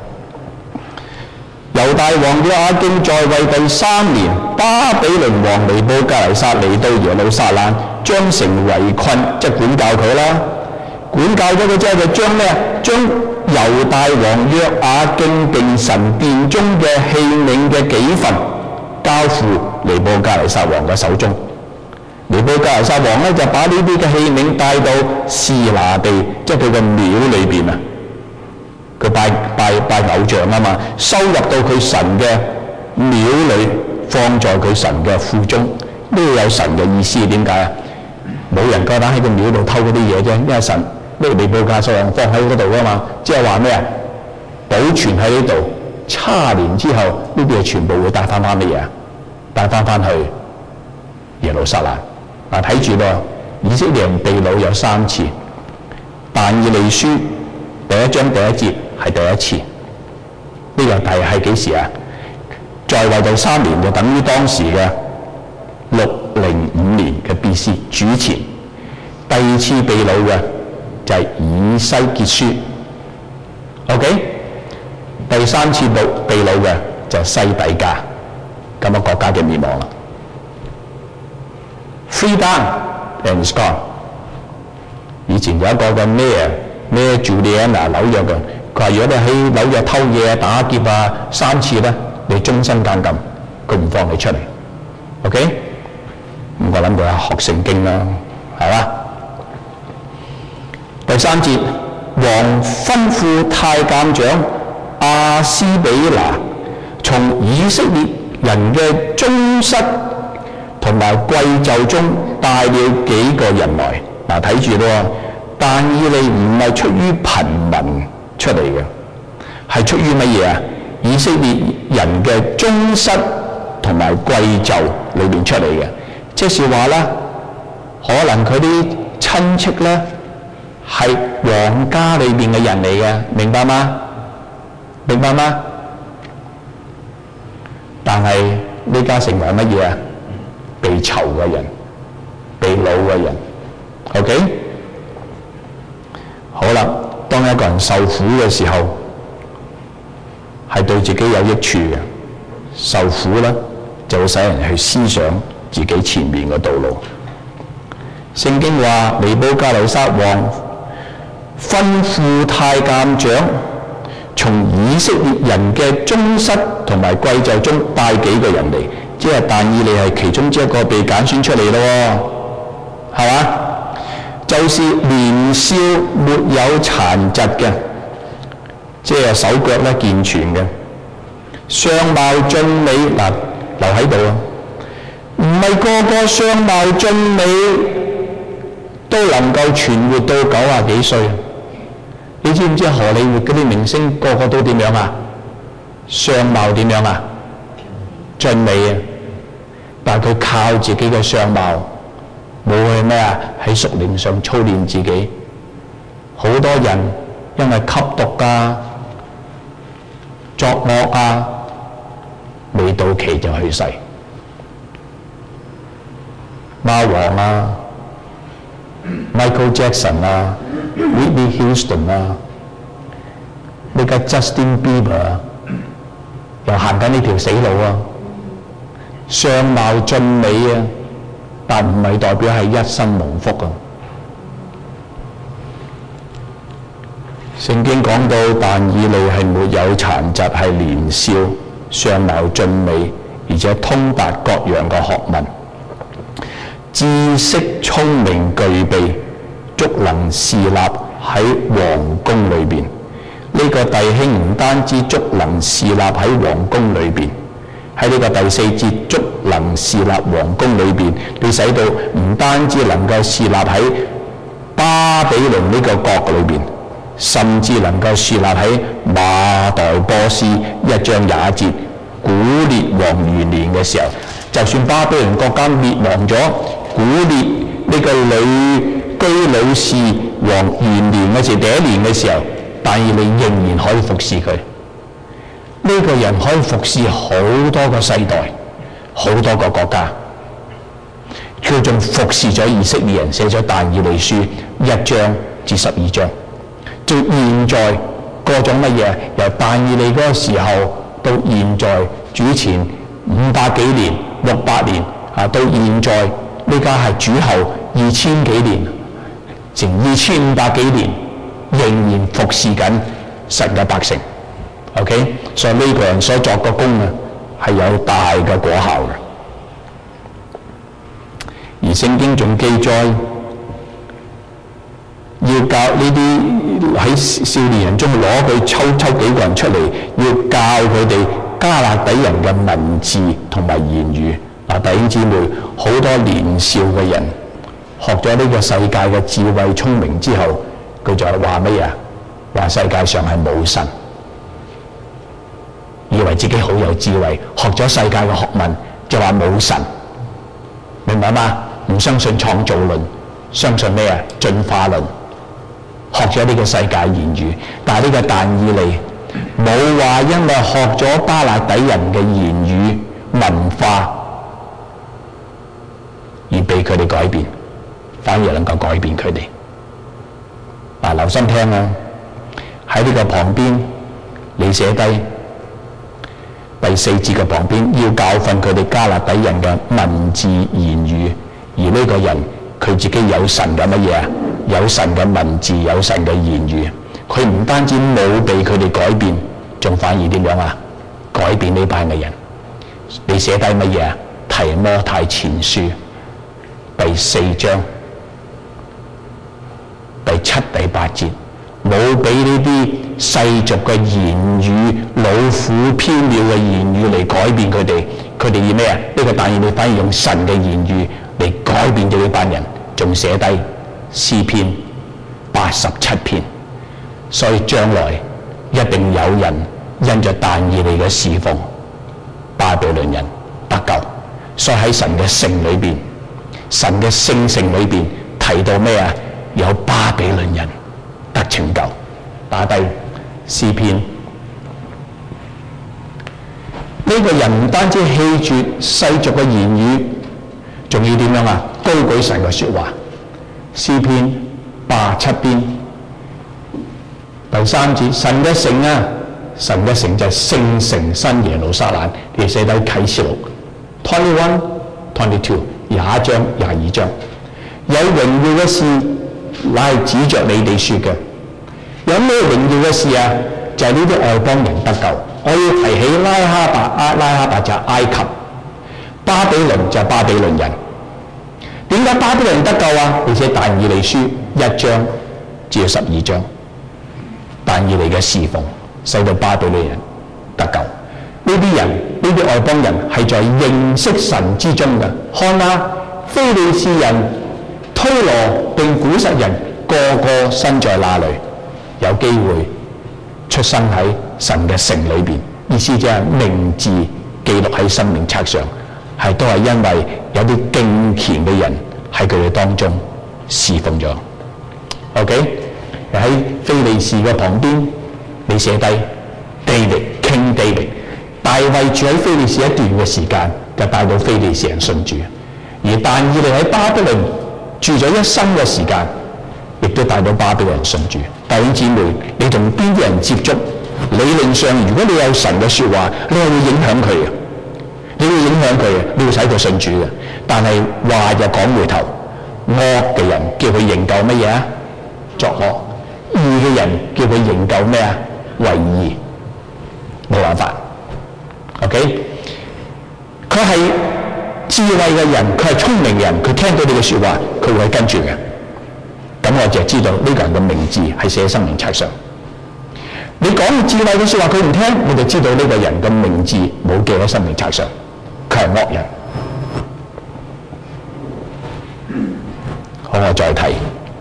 猶大王約雅敬在位第三年，巴比倫王尼布甲尼撒嚟到耶路撒冷，將城圍困，即係管教佢啦。管教咗佢之後，就將咩啊？將猶大王約雅敬並神殿中嘅器皿嘅幾份交付尼布甲尼撒王嘅手中。尼布甲尼撒王咧就把呢啲嘅器皿帶到示拿地，即係佢嘅廟裏邊啊。佢拜拜拜偶像啊嘛，收入到佢神嘅廟裏，放在佢神嘅庫中。呢個有神嘅意思，點解啊？冇人夠膽喺個廟度偷嗰啲嘢啫，因為神呢個尼布甲尼撒王放喺嗰度啊嘛，即係話咩啊？保存喺呢度，差年之後呢啲嘢全部會帶翻翻乜嘢啊？帶翻翻去耶路撒冷。嗱，睇住咯，以色列人被擄有三次。但以理書第一章第一節係第一次。呢、這個係係幾時啊？在位第三年，就等於當時嘅六零五年嘅 B C 主前。第二次被擄嘅就係以西結書 ，OK？ 第三次被被擄嘅就係西底家，咁啊國家嘅滅亡啦。Free down and it's gone。以前有一個嘅咩咩 Juliana 紐約嘅，佢話如果你喺紐約偷嘢、打劫啊三次咧，你終身監禁，佢唔放你出嚟。OK？ 咁我諗佢係學聖經啦，係嘛？第三節，王吩咐太監長亞斯比拿從以色列人嘅宗室同埋貴胄中帶了幾個人來。嗱，睇住咯，但以理唔係出於貧民出嚟嘅，係出於乜嘢啊？以色列人嘅宗室同埋貴胄裏邊出嚟嘅，即是話咧，可能佢啲親戚咧係皇家裏邊嘅人嚟嘅，明白嗎？明白嗎？但係呢家成為乜嘢啊？被囚嘅人，被擄嘅人。OK？ 好啦，當一個人受苦嘅時候，係對自己有益處嘅。受苦咧，就會使人去思想自己前面嘅道路。聖經話，尼布甲尼撒王吩咐太監長從以色列人嘅宗室同埋貴胄中帶幾個人嚟，即係但以理係其中之一個被揀選出嚟咯，係嘛？就是年少沒有殘疾嘅，即係手腳咧健全嘅，相貌俊美。嗱，留喺度啊！唔係個個相貌俊美都能夠存活到九啊幾歲。你知唔知荷里活嗰啲明星個個都點樣啊？相貌點樣啊？俊美啊！但係佢靠自己嘅相貌，冇去咩啊？喺屬靈上操練自己。好多人因為吸毒啊、作惡啊，未到期就去世。貓王啊、Michael Jackson 啊、Whitney Houston 啊，呢家 Justin Bieber 啊，又行緊呢條死路啊！相貌俊美啊，但唔係代表係一生蒙福啊！聖經講到，但以理係沒有殘疾，係年少，相貌俊美，而且通達各樣嘅學問，知識聰明具備，足能侍立喺皇宮裏邊。呢、這個弟兄唔單止足能侍立喺皇宮裏邊，喺呢個第四節足能侍立皇宮裏邊，你使到唔單止能夠侍立喺巴比倫呢個國裏邊，甚至能夠侍立喺馬代波斯一章廿一節古列王元年嘅時候，就算巴比倫國家滅亡咗，古列呢個女居魯士王元年嘅時第一年嘅時候，但以理仍然可以服侍佢。呢、這個人可以服侍好多個世代，好多個國家。佢仲服侍咗以色列人，寫咗但以理書一章至十二章。到現在過咗乜嘢？由但以理嗰個時候到現在主前五百幾年、六百年啊，到現在呢家係主後二千幾年，成二千五百幾年，仍然服侍緊神嘅百姓。OK， 所以呢個人所作嘅功啊，係有大嘅果效嘅。而聖經仲記載，要教呢啲喺少年人中攞佢抽抽幾個人出嚟，要教佢哋加勒底人嘅文字同埋言語。嗱，弟兄姊妹，好多年少嘅人學咗呢個世界嘅智慧聰明之後，佢就話乜嘢？話世界上係冇神，以為自己好有智慧，學咗世界嘅學問就話冇神，明白嗎？唔相信創造論，相信咩啊？進化論。 學咗呢個世界言語，但係呢個但以理冇話因為學咗巴勒底人嘅言語文化而被佢哋改變，反而能夠改變佢哋。嗱，留心聽啊！喺呢個旁邊，你寫低第四節嘅旁邊，要教訓佢哋加勒底人嘅文字言語，而呢個人佢自己有神嘅乜嘢啊？有神嘅文字，有神嘅言語。佢唔單止冇被佢哋改變，仲反而點樣啊？改變呢班嘅人。你寫低乜嘢啊？提摩太前書第四章第七、第八節，冇俾呢啲世俗嘅言語、老虎飄渺嘅言語嚟改變佢哋。佢哋以咩啊？呢個但以理反而用神嘅言語嚟改變咗呢班人，仲寫低詩篇八十七篇。所以將來一定有人因着但以理嘅侍奉，巴比倫人得救。所以喺神嘅城裏邊，神嘅聖城裏邊提到咩啊？有巴比倫人得拯救。打低詩篇，呢個人唔單止棄絕世俗嘅言語，仲要點樣啊？高舉神嘅說話。詩篇八十七篇第三節，神嘅城啊，神嘅城就係聖城新耶路撒冷。你寫低啟示錄 twenty one twenty two 廿一章廿二章，有榮耀嘅事乃係指着你哋說嘅。有咩榮耀嘅事啊？就係呢啲外邦人得救。我要提起拉哈伯，阿拉哈伯就係埃及，巴比倫就係巴比倫人。點解巴比倫人得救啊？而且但以理書一章至到十二章，但以理嘅侍奉使到巴比倫人得救。呢啲人，呢啲外邦人係在認識神之中嘅。看啊，非利士人、推羅並古實人個個身在那裏，有機會出生喺神嘅城裏邊。意思即係名字記錄喺生命冊上，係都係因為有啲敬虔嘅人喺佢哋當中侍奉咗。OK， 喺非利士嘅旁邊，你寫低 David King David， 大衛住喺非利士一段嘅時間，就帶到非利士人信主。而但以理喺巴比倫住咗一生嘅時間，亦都帶到巴比倫人信主。弟兄姊妹，你同邊啲人接觸，理論上如果你有神嘅說話，你係會影響佢嘅，你會影響佢嘅，你會使佢信主嘅。但係話就講回頭，惡嘅人叫佢營救乜嘢啊？作惡。義嘅人叫佢營救咩啊？為義。冇辦法。OK， 佢係智慧嘅人，佢係聰明嘅人，佢聽到你嘅說話，佢會跟住嘅。咁我就知道呢個人嘅名字係寫喺生命冊上。你講智慧嘅說話佢唔聽，我就知道呢個人嘅名字冇記喺生命冊上，佢係惡人。好，我再睇，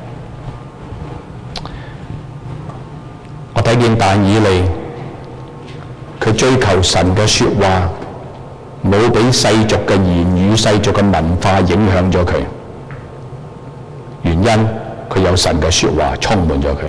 我睇見但以理，佢追求神嘅說話，冇俾世俗嘅言語、世俗嘅文化影響咗佢。原因佢有神嘅說話充滿咗佢，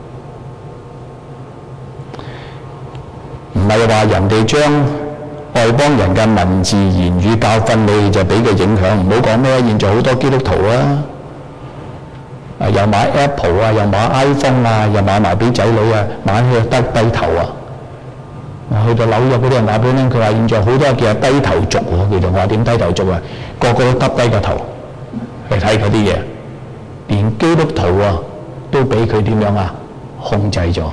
唔係話人哋將外邦人嘅文字言語教訓你就俾佢影響。唔好講咩，現在好多基督徒啊，啊又買 Apple 啊，又買 iPhone 啊，又買埋俾仔女啊，買去低低頭啊。去到紐約嗰啲人話俾我聽，佢話現在好多叫低頭族喎，叫做我話點低頭族啊？個個都耷低個頭嚟睇嗰啲嘢。連基督徒啊都俾佢點樣啊控制咗，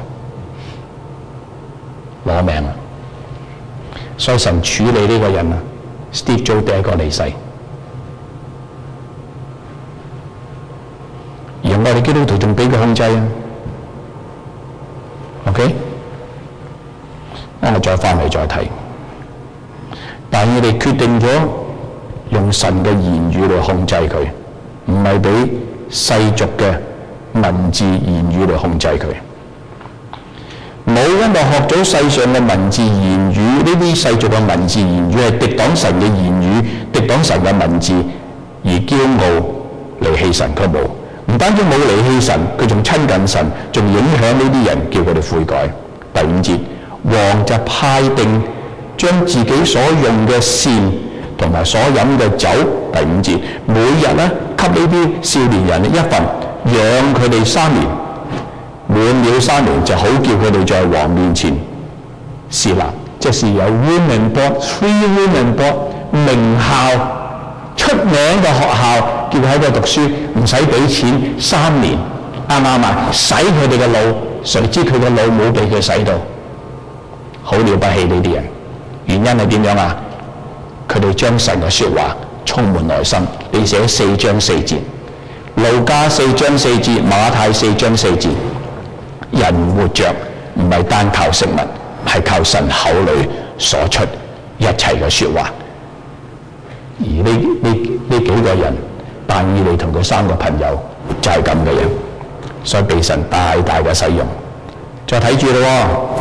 攞命啊！所以神處理呢個人啊 ，Steve Jobs 第一個離世，而我哋基督徒仲俾佢控制啊。OK， 我哋再翻嚟再睇，但係我哋決定咗用神嘅言語嚟控制佢，唔係俾世俗嘅文字言語嚟控制佢。冇因為學咗世上嘅文字言語，呢啲世俗嘅文字言語係敵擋神嘅言語，敵擋神嘅文字而驕傲離棄神，佢冇。 唔單止冇離棄神，佢仲親近神，仲影響呢啲人，叫佢哋悔改。第五節，王就派定將自己所用嘅膳同埋所飲嘅酒，第五節，每日咧給呢啲少年人一份，養佢哋三年，滿了三年就好叫佢哋在王面前侍立，即是有 room and board、free room and board， 名校出名嘅學校，叫佢喺度讀書，唔使俾錢三年，啱唔啱啊？洗佢哋嘅腦，誰知佢嘅腦冇俾佢洗到，好了不起呢啲人。原因係點樣啊？佢哋將神嘅説話充滿內心。你寫四章四節，路加四章四節，馬太四章四節，人活着唔係單靠食物，係靠神口裏所出一切嘅説話。而呢呢呢幾個人，但以理同佢三個朋友就係咁嘅人，所以被神大大嘅使用。再睇住咯，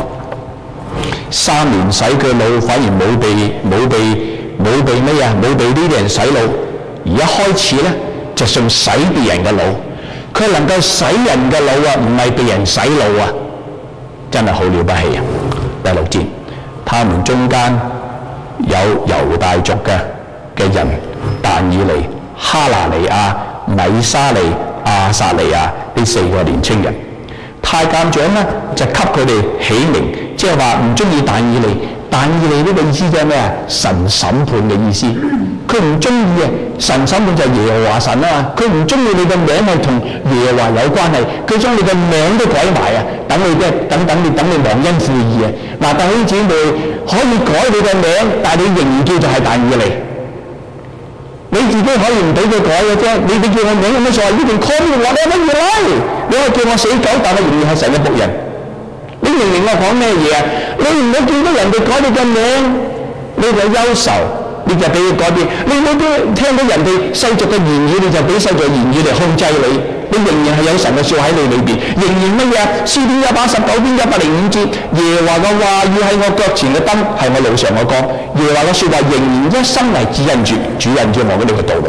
三年洗佢腦，反而冇被冇被冇被咩啊？冇被呢啲人洗腦。而一開始咧，就想洗別人嘅腦。佢能夠洗人嘅腦啊，唔係被人洗腦啊，真係好了不起啊！第六節，他們中間有猶大族嘅嘅人，但以理、哈拿尼亞、米沙利、亞撒利亞呢四個年青人。太監長咧就給佢哋起名，即係話唔中意但以理。但以理呢個意思即係咩啊？神審判嘅意思。佢唔中意嘅神審判就係耶和華神啊嘛。佢唔中意你嘅名係同耶和華有關係，佢將你嘅名都改埋啊！等你即係等等你等你忘恩負義啊！嗱，弟兄姊妹可以改你嘅名，但係你仍然叫做係但以理。你自己可以唔俾佢改嘅啫，你你叫我名有乜所謂？呢段 call me whatever you like，你可以叫我死狗，但係仍然係神嘅僕人。你明唔明我講咩嘢啊？你唔好見到人哋改你嘅名，你就憂愁，你就俾佢改變。你你都聽到人哋世俗嘅言語，你就俾世俗嘅言語嚟控制你。你仍然係有神嘅説話喺你裏邊，仍然乜嘢？詩篇一百十九篇一百零五節，耶和華嘅話語喺我腳前嘅燈，係我路上嘅光。耶和華嘅説話仍然一生嚟指引住、主引住我嗰條嘅道路。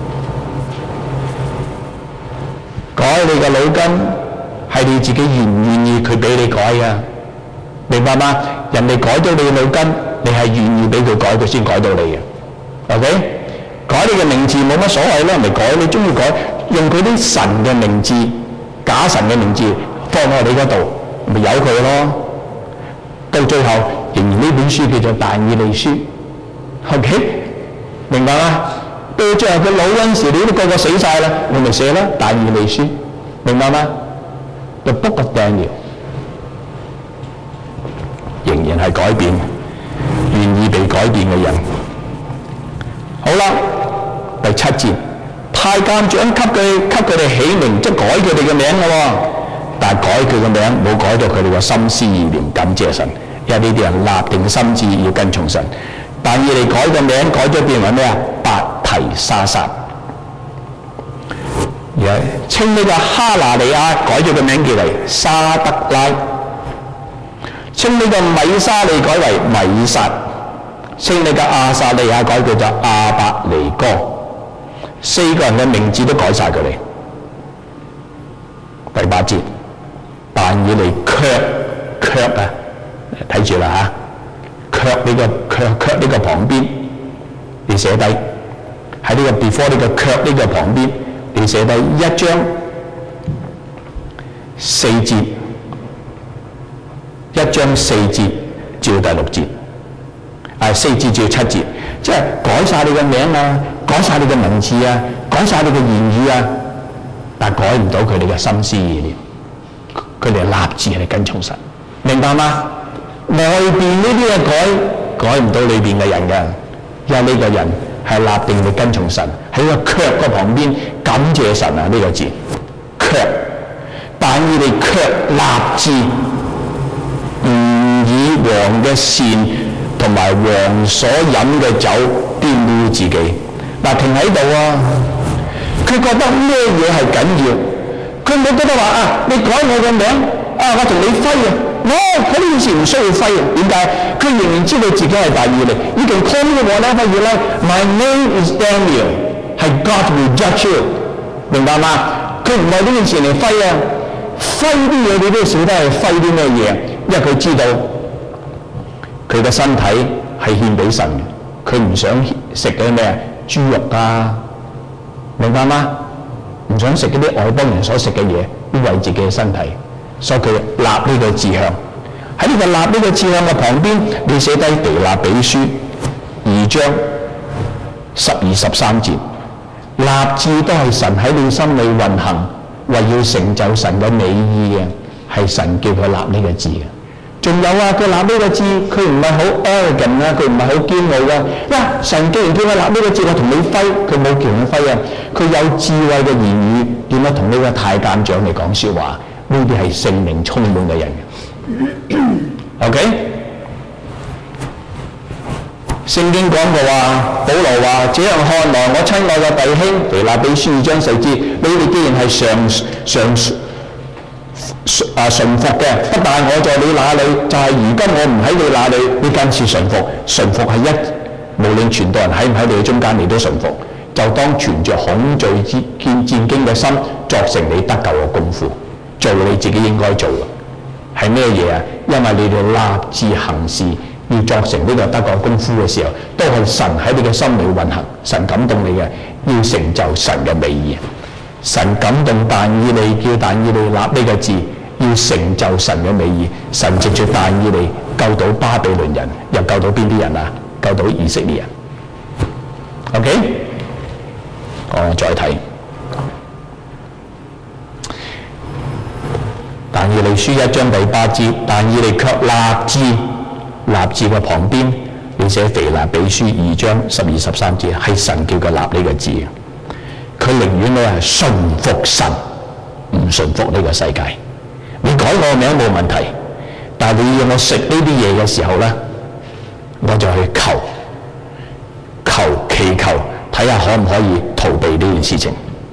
改你嘅腦筋係你自己願唔願意佢俾你改啊？明白嗎？人哋改到你嘅腦筋，你係願意俾佢改，佢先改到你嘅。OK？改你嘅名字冇乜所謂啦，咪改你中意改。用佢啲神嘅名字、假神嘅名字放喺你嗰度，咪由佢咯。到最後，仍然呢本書叫做《但以理書》。OK， 明白嗎？到最後佢老嗰陣時，你都個個死晒啦，我咪寫啦《但以理書》，明白嗎？ The Book of Daniel 仍然係改變，願意被改變嘅人。好啦，第七節。太監長給佢給佢哋起名，即係改佢哋嘅名嘅喎。但係改佢嘅名冇改到佢哋嘅心思意念，感謝神。因為呢啲人立定心志要跟從神。但以理改嘅名改咗變為咩啊？伯提沙撒。而稱呢個哈拿尼亞改咗個名叫為沙德拉。稱呢個米沙利改為米撒。稱呢個亞撒利亞改叫做亞伯尼哥。四個人嘅名字都改晒佢哋。第八節，但以理卻卻啊，睇住啦嚇，卻呢個卻卻呢個旁邊，你寫低喺呢個 before 呢個卻呢個旁邊，你寫低一章四節，一章四節至到第六節，啊四節至到七節，即係改晒你嘅名啊！改晒你嘅文字啊，改晒你嘅言語啊，但係改唔到佢哋嘅心思意念，佢哋立志嚟跟從神，明白嗎？外邊呢啲嘢改改唔到裏邊嘅人嘅，因為呢個人係立定嚟跟從神，喺個卻嘅旁邊感謝神啊呢、這個字，卻，但以理卻立志唔以王嘅膳同埋王所飲嘅酒玷污自己。嗱，停喺度啊！佢覺得咩嘢係緊要？佢冇覺得話啊，你改我嘅名啊，我同你揮啊！我佢呢件事唔需要揮啊？點解？佢仍然知道自己係但以理。You can call me whatever you like. My name is Daniel. 係 God will judge you， 明白嗎？ 佢唔為呢件事嚟揮啊，揮啲嘢你都要曉得係揮啲咩嘢，因為佢知道佢嘅身體係獻俾神嘅，佢唔想食嗰啲咩豬肉啊，明白嗎？唔想食嗰啲外邦人所食嘅嘢，要為自己嘅身體，所以佢立呢個志向。喺呢個立呢個志向嘅旁邊，你寫低腓立比書二章十二十三節，立志都係神喺你心裏運行，為要成就神嘅美意嘅，係神叫佢立呢個志嘅。仲有啊，佢立呢個志，佢唔係好 arrogant 啊，佢唔係好驕傲啊。嗱，神既然叫佢立呢個志，我同你揮，佢冇叫佢揮啊。佢有智慧嘅言語，點樣同呢個太監長嚟講説話？呢啲係聖靈充滿嘅人嘅。OK， 聖經講過話，保羅話：這樣看來，我親愛嘅弟兄，腓立比書二章四節，你哋既然係常常啊順服嘅，不但我在你那裏，就係、是、如今我唔喺你那裏，你更是順服。順服係一，無論傳道人喺唔喺你嘅中間，你都順服。就當存着恐懼之戰戰兢嘅心，作成你得救嘅功夫，做你自己應該做嘅。係咩嘢啊？因為你哋立志行事，要作成呢個得救功夫嘅時候，都係神喺你嘅心裏運行，神感動你嘅，要成就神嘅美意。神感動但以理，叫但以理立呢個字，要成就神嘅美意。神藉住但以理救到巴比倫人，又救到邊啲人啊？救到以色列人。OK， 我再睇但以理書一章第八節，但以理卻立志，立志嘅旁邊你寫腓立比書二章十二十三節，係神叫佢立呢個字。佢寧願你係順服神，唔順服呢個世界。你改我名冇問題，但係你要我食呢啲嘢嘅時候咧，我就去求求祈求，睇下可唔可以逃避呢件事情。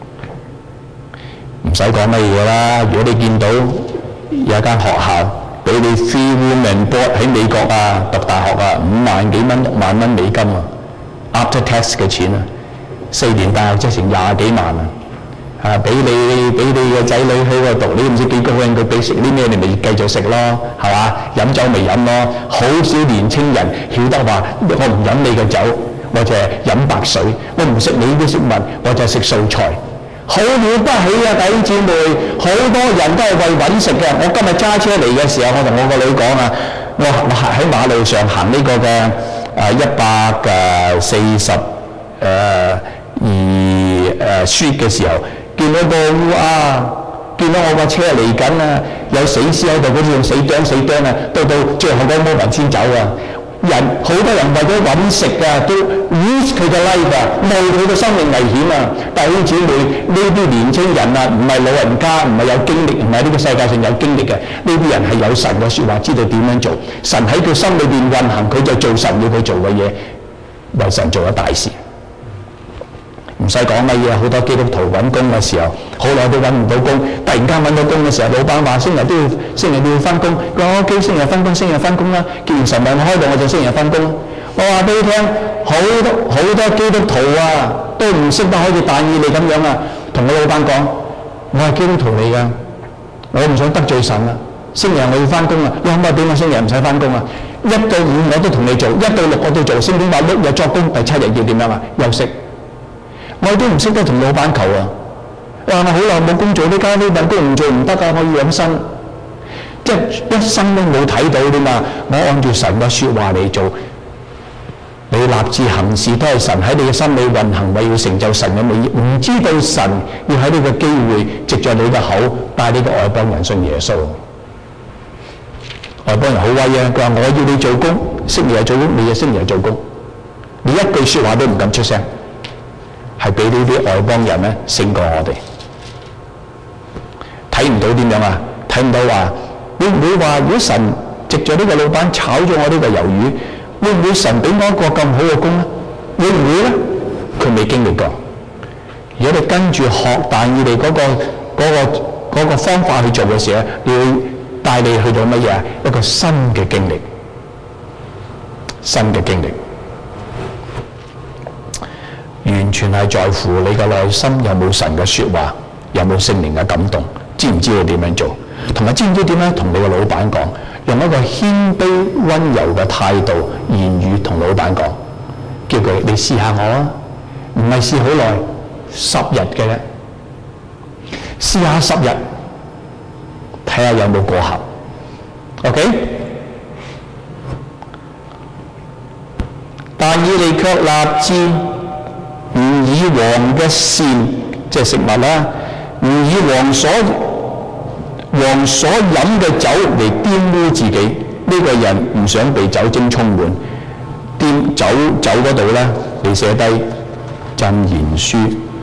唔使講乜嘢啦，如果你見到有一間學校俾你 free room and board 喺美國啊讀大學啊，五萬幾蚊六萬蚊美金啊 ，after tax 嘅錢啊，四年大學即成廿幾萬啊！啊，俾你俾你個仔女去嗰度讀，你都唔知幾高興，佢俾食啲咩，你咪繼續食咯，係嘛？飲酒咪飲咯，好少年青人曉得話我唔飲你嘅酒，我就係飲白水，我唔食你啲食物，我就係食素菜。好了不起啊，弟兄姊妹，好多人都係為揾食嘅。我今日揸車嚟嘅時候，我同我個女講啊，我我喺馬路上行呢個嘅誒一百嘅四十誒二誒 street 嘅時候，見到個烏鴉，見到我架車嚟緊啊，有死屍喺度，好似用死釘死釘啊，到到最後嗰 moment 先走啊！人好多人為咗揾食啊，都 risk 佢嘅 life 啊，冒佢嘅生命危險啊！弟兄姊妹，呢啲年青人啊，唔係老人家，唔係有經歷，唔係呢個世界上有經歷嘅，呢啲人係有神嘅説話，知道點樣做。神喺佢心裏邊運行，佢就做神要佢做嘅嘢，為神做咗大事。唔使講乜嘢，好多基督徒揾工嘅時候，好耐都揾唔到工，突然間揾到工嘅時候，老闆話星期日都要星期日都要翻工，佢話 OK， 星期日翻工，星期日翻工啦。既然神為我開道，我就星期日翻工。我話俾你聽，好多好多基督徒啊，都唔識得好似但以理咁樣啊，同我老闆講：我係基督徒嚟㗎，我唔想得罪神啊。星期日我要翻工啊，你可唔可以俾我星期日唔使翻工啊？一到五我都同你做，一到六我都做。聖經話六日作工，第七日要點樣啊？休息。我都唔識得同老闆求啊！話我好耐冇工做，呢間呢份工唔做唔得啊！我要養生，即係一生都冇睇到㗎嘛！我按住神嘅説話嚟做，你立志行事都係神喺你嘅心裏運行，為要成就神嘅美意。唔知道神要喺呢個機會，藉著你嘅口帶呢個外邦人信耶穌。外邦人好威啊！佢話我要你做工，星期日做工，你就星期日做工，你一句説話都唔敢出聲。係俾呢啲外邦人咧勝過我哋，睇唔到點樣啊？睇唔到話，會唔會話如果神藉著呢個老闆炒咗我呢個魷魚，會唔會神俾我一個咁好嘅工咧？會唔會咧？佢未經歷過。如果你跟住學但以理嗰個嗰個嗰個方法去做嘅時候，你會帶你去到乜嘢啊？一個新嘅經歷，新嘅經歷。完全係在乎你嘅內心有冇神嘅説話，有有冇聖靈嘅感動？知唔知道點樣做？同埋知唔知點樣同你個老闆講？用一個謙卑溫柔嘅態度言語同老闆講，叫佢你試下我啊，唔係試好耐，十日嘅啫，試下十日，睇下有冇過效。OK？ 但以利卻立志唔以王嘅膳，即係食物啦，唔以王所王所飲嘅酒嚟玷污自己。呢、這個人唔想被酒精充滿，掂酒酒嗰度咧，你寫低箴言書，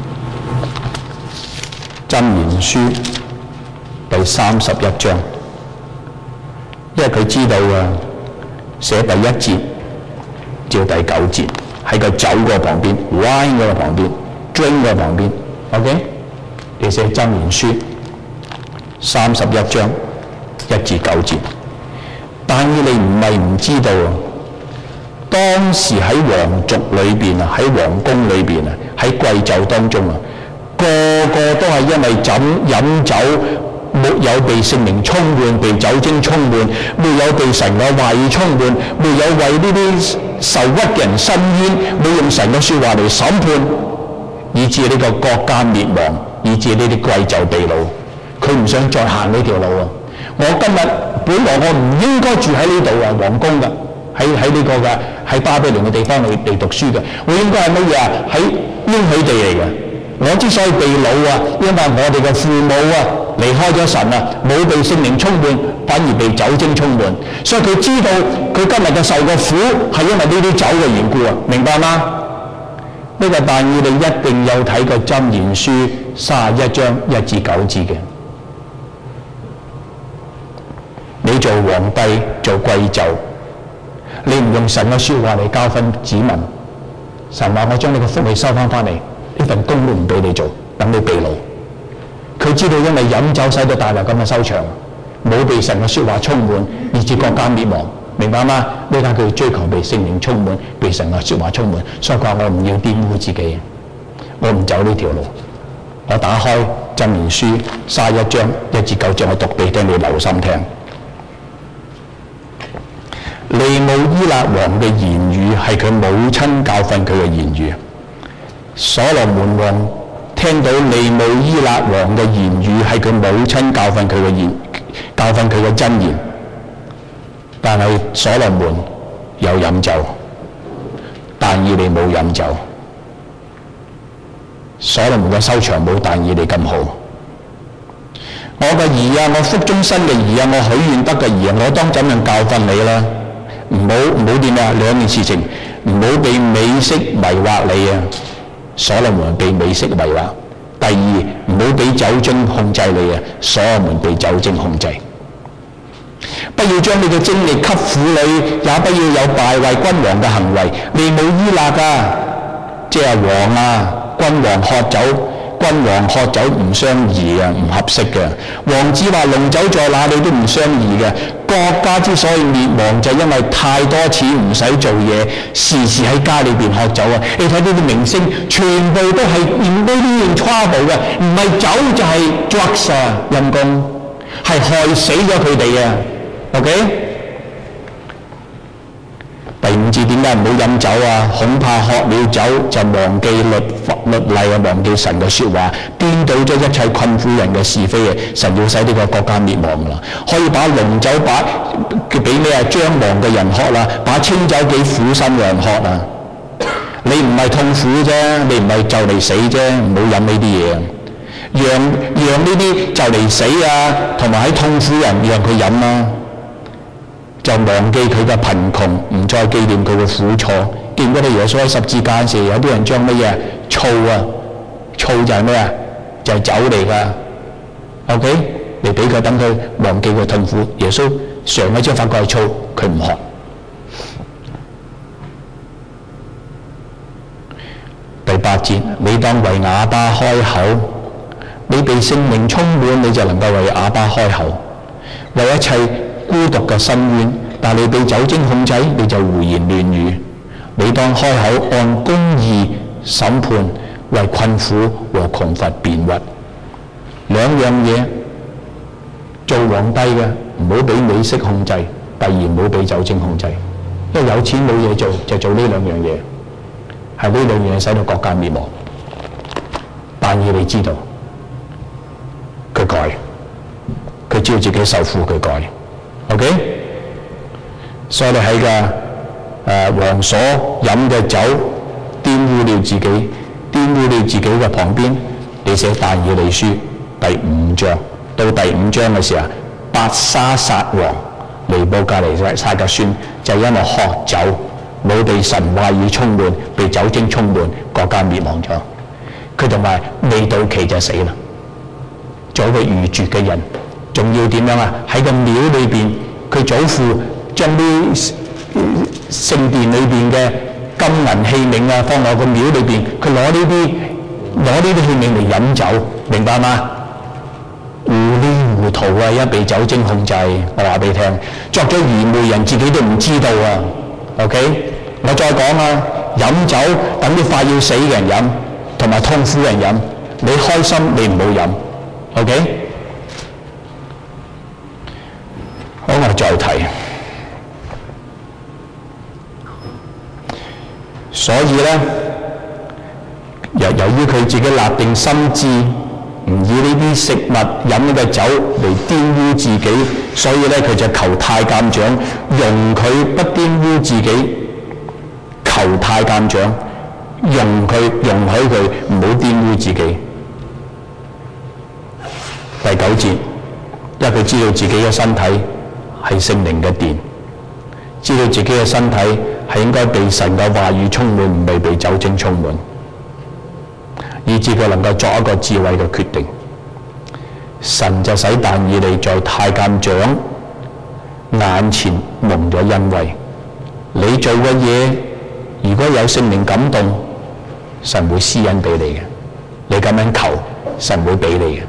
箴言書第三十一章，因為佢知道啊，寫第一節至第九節喺個酒嗰個旁邊 ，wine 嗰個旁邊 ，drink 嗰個旁邊 ，OK？ 你寫箴言書三十一章一至九節。但以理唔係唔知道啊，當時喺皇族裏邊啊，喺皇宮裏邊啊，喺貴胄當中啊，個個都係因為飲飲酒，沒有被聖靈充滿，被酒精充滿，沒有被神嘅話語充滿，沒有為呢啲受屈嘅人伸冤，冇用神嘅説話嚟審判，以致呢個國家滅亡，以致呢啲貴胄被擄。佢唔想再行呢條路啊！我今日本來我唔應該住喺呢度啊，皇宮㗎，喺喺呢個嘅喺巴比倫嘅地方嚟嚟讀書嘅，我應該係乜嘢啊？喺應許地嚟嘅。我之所以被擄啊，因為我哋嘅父母啊離開咗神啊，冇被聖靈充滿，反而被酒精充滿，所以佢知道佢今日嘅受嘅苦係因為呢啲酒嘅緣故啊，明白嗎？呢、這個但以理一定有睇過箴言書三十一章一至九節嘅。你做皇帝做貴胄，你唔用神嘅説話嚟教訓子民，神話我將你嘅福氣收翻翻嚟，呢份工都唔俾你做，等你被擄。佢知道因為飲酒使到大衛咁嘅收場，冇被神嘅説話充滿，以致國家滅亡，明白嗎？呢間佢追求被聖靈充滿，被神嘅説話充滿，所以佢話我唔要玷污自己，我唔走呢條路。我打開箴言書三十一章一至九節，我讀俾你聽，你留心聽。利慕伊勒王嘅言語係佢母親教訓佢嘅言語。所羅門王聽到利慕伊勒王嘅言語係佢母親教訓佢嘅言，教訓佢嘅真言。但係所羅門有飲酒，但以理冇飲酒。所羅門嘅收場冇但以理咁好。我嘅兒啊，我腹中生嘅兒啊，我許願得嘅兒啊，我當怎樣教訓你啦？唔好唔好點啊！兩件事情，唔好被美色迷惑你啊！所羅門被美色迷惑。第二，唔好俾酒精控制你啊！所羅門被酒精控制。不要將你嘅精力給婦女，也不要有敗壞君王嘅行為。利慕伊勒啊，即係王啊，君王喝酒。君王喝酒唔相宜啊，唔合適嘅。王子話濃酒在哪裏都唔相宜嘅。國家之所以滅亡，就因為太多錢唔使做嘢，時時喺家裏邊喝酒啊！你睇呢啲明星，全部都係唔呢啲用 trouble 嘅，唔係酒就係 drugs 啊，陰公係害死咗佢哋啊 ！OK？ 第五節點解唔好飲酒啊？恐怕喝了酒就忘記律法律例啊，忘記神嘅説話，顛倒咗一切困苦人嘅是非啊！神要使呢個國家滅亡㗎啦，可以把濃酒把俾咩啊將亡嘅人喝啦，把清酒俾苦心嘅人喝啊！你唔係痛苦啫，你唔係就嚟死啫，唔好飲呢啲嘢啊！讓讓呢啲就嚟死啊，同埋喺痛苦人讓佢飲啊！就忘記佢嘅貧窮，唔再紀念佢嘅苦楚。記唔記得耶穌喺十字架時，有啲人將乜嘢醋啊？醋就係咩啊？就係酒嚟㗎。OK， 你俾佢等佢忘記佢痛苦。耶穌上一張發覺係醋，佢唔喝。第八節，你當為啞巴開口，你被聖靈充滿，你就能夠為啞巴開口，為一切孤獨嘅深淵，但你被酒精控制，你就胡言亂語。你當開口按公義審判，為困苦和窮乏辯屈。 兩樣嘢，做皇帝嘅唔好俾美色控制，第二唔好俾酒精控制，因為有錢冇嘢做就做呢兩樣嘢，係呢兩樣嘢使到國家滅亡。但以理知道，佢改，佢知道自己受苦，佢改。OK， 所以你喺個誒王所飲嘅酒玷污了自己，玷污了自己嘅旁邊，你寫但以理書第五章，到第五章嘅時候，伯沙撒王尼布甲尼撒嘅孫就因為喝酒冇被神話語充滿，被酒精充滿，國家滅亡咗。佢同埋未到期就死啦，做一個愚拙嘅人，仲要點樣啊？喺個廟裏邊，佢祖父將啲聖殿裏邊嘅金銀器皿啊放落個廟裏邊，佢攞呢啲攞呢啲器皿嚟飲酒，明白嗎？糊裡糊塗啊！一被酒精控制，我話俾你聽，作咗愚昧人自己都唔知道啊。OK， 我再講啊，飲酒等啲快要死嘅人飲，同埋痛苦人飲，你開心你唔好飲。OK， 好，我再提。所以咧，由由於佢自己立定心志，唔以呢啲食物飲呢個酒嚟玷污自己，所以咧佢就求太監長容佢不玷污自己，求太監長容佢容許佢唔好玷污自己。第九節，因為佢知道自己嘅身體係聖靈嘅殿，知道自己嘅身體係應該被神嘅話語充滿，唔係被酒精充滿，以致佢能夠作一個智慧嘅決定。神就使但以理在太監長眼前蒙咗恩惠。你做嘅嘢，如果有聖靈感動，神會施恩俾你嘅。你咁樣求，神會俾你嘅。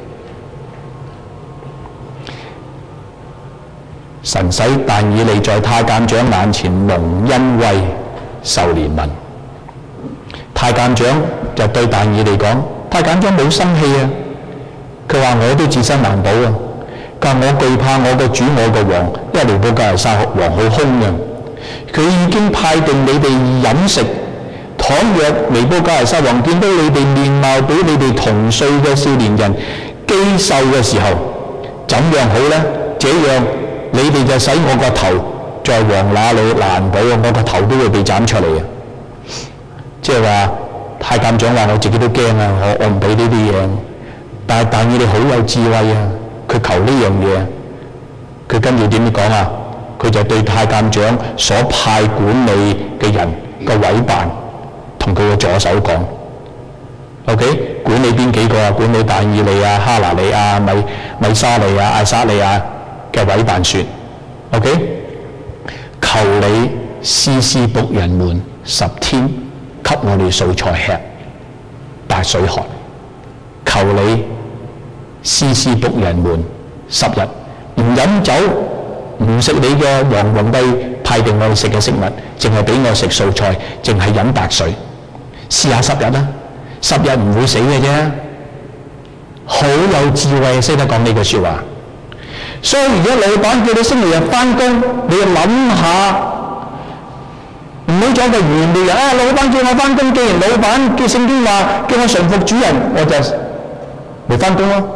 神使但以理在太監長眼前蒙恩惠，受憐憫。太監長就對但以理講：太監長冇生氣啊！佢話我都自身難保啊！佢話我懼怕我個主我個王，因為尼布甲尼撒王好兇嘅，佢已經派定你哋飲食。倘若尼布甲尼撒王見到你哋面貌比你哋同歲嘅少年人肌瘦嘅時候，怎樣好呢？這樣你哋就使我個頭在王那裏難保啊！我個頭都會被斬出嚟啊！即係話太監長話我自己都驚啊！我我唔俾呢啲嘢，但係但以理好有智慧啊！佢求呢樣嘢，佢跟住點講啊？佢就對太監長所派管理嘅人個委辦同佢嘅左手講 ：，OK， 管理邊幾個啊？管理但以理啊、哈拿利亞、米米沙利亞、艾撒利亞嘅委辦說 ：，OK， 求你施施僕人們十天，給我哋素菜吃，大水喝。求你施施僕人們十日，唔飲酒，唔食你嘅皇皇帝派定我哋食嘅食物，淨係俾我食素菜，淨係飲白水。試下十日啦，十日唔會死嘅啫。好有智慧，識得講呢句說話。所以如果老闆叫你星期日翻工，你要諗下，唔好做一個愚昧人啊！老闆叫我翻工，既然老闆叫聖經話叫我順服主人，我就咪翻工咯。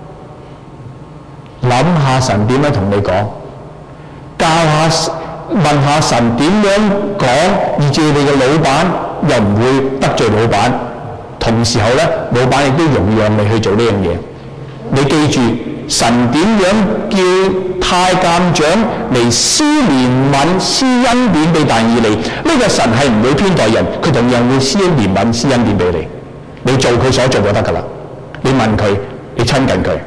諗下神點樣同你講，教下問下神點樣講，以至你嘅老闆又唔會得罪老闆，同時候咧，老闆亦都容讓你去做呢樣嘢。你記住，神點樣叫太監長嚟施憐憫、施恩典俾但以理？呢、這個神係唔會偏待人，佢同樣會施憐憫、施恩典俾你。你做佢所做就得噶啦。你問佢，你親近佢，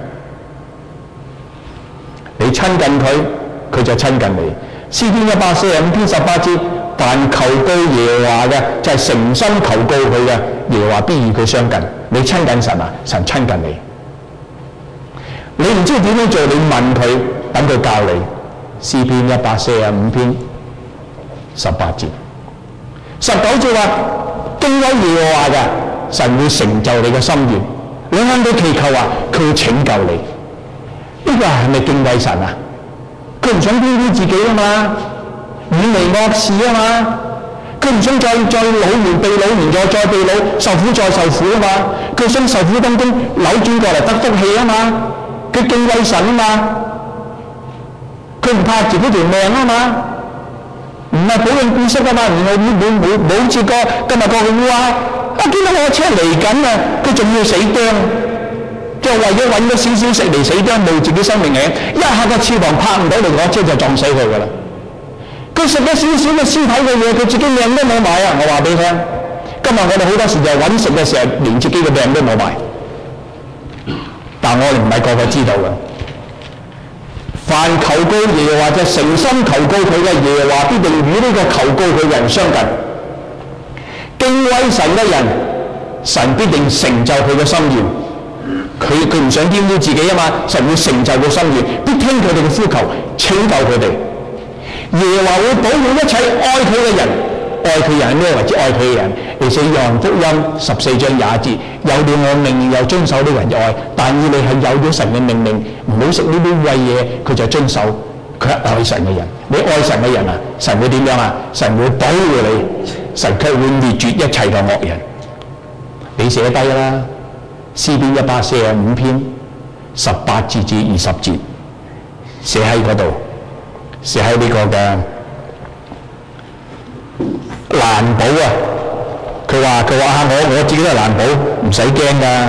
你親近佢，佢就親近你。詩篇一百四十五篇十八節，凡求告耶和華嘅，就係誠心求告佢嘅，耶和華必與佢相近。你親近神啊，神親近你。你唔知點樣做，你問佢，等佢教你。詩篇一百四十五篇十八節、十九節話，敬畏耶和華嘅，神會成就你嘅心願。 你向佢祈求啊，佢會拯救你。呢個係咪敬畏神啊？佢唔想丟丟自己啊嘛，遠離惡事啊嘛，佢唔想再再老年被老年再再被老，受苦再受苦啊嘛，佢想受苦當中扭轉過嚟得福氣啊嘛，佢敬畏神啊嘛，佢唔怕自己條命啊嘛，唔係保養顧惜啊嘛，唔係冇冇冇好似個今日個烏鴉啊，見到我車嚟緊啊，佢仲要死驚。就為咗揾咗少少食嚟死咗，冒自己生命危險，一下個翅膀拍唔到嚟，我車就撞死佢噶啦。佢食咗少少嘅屍體嘅嘢，佢自己命都冇埋啊！我話俾你聽，今日我哋好多時就係揾食嘅時候，連自己嘅命都冇埋。但我哋唔係個個知道嘅。凡求告耶和華就誠心求告佢嘅，耶和華必定與呢個求告佢嘅人相近。敬畏神嘅人，神必定成就佢嘅心願。佢佢唔想玷污自己啊嘛，神會成就佢心願，必聽佢哋嘅呼求，拯救佢哋。耶和華會保護一切愛佢嘅人，愛佢人係咩為之愛佢嘅人？而且約翰福音十四章廿一節，有了我命令又遵守呢個人就愛，但以理係有咗神嘅命令，唔好食呢啲污穢嘢，佢就遵守，佢係愛神嘅人。你愛神嘅人啊，神會點樣啊？神會保護你，神卻會滅絕一切嘅惡人。你寫低啦。詩篇一百四十五篇十八節至二十節，寫喺嗰度，寫喺呢個嘅難保啊！佢話佢話啊，我我自己都係難保，唔使驚㗎。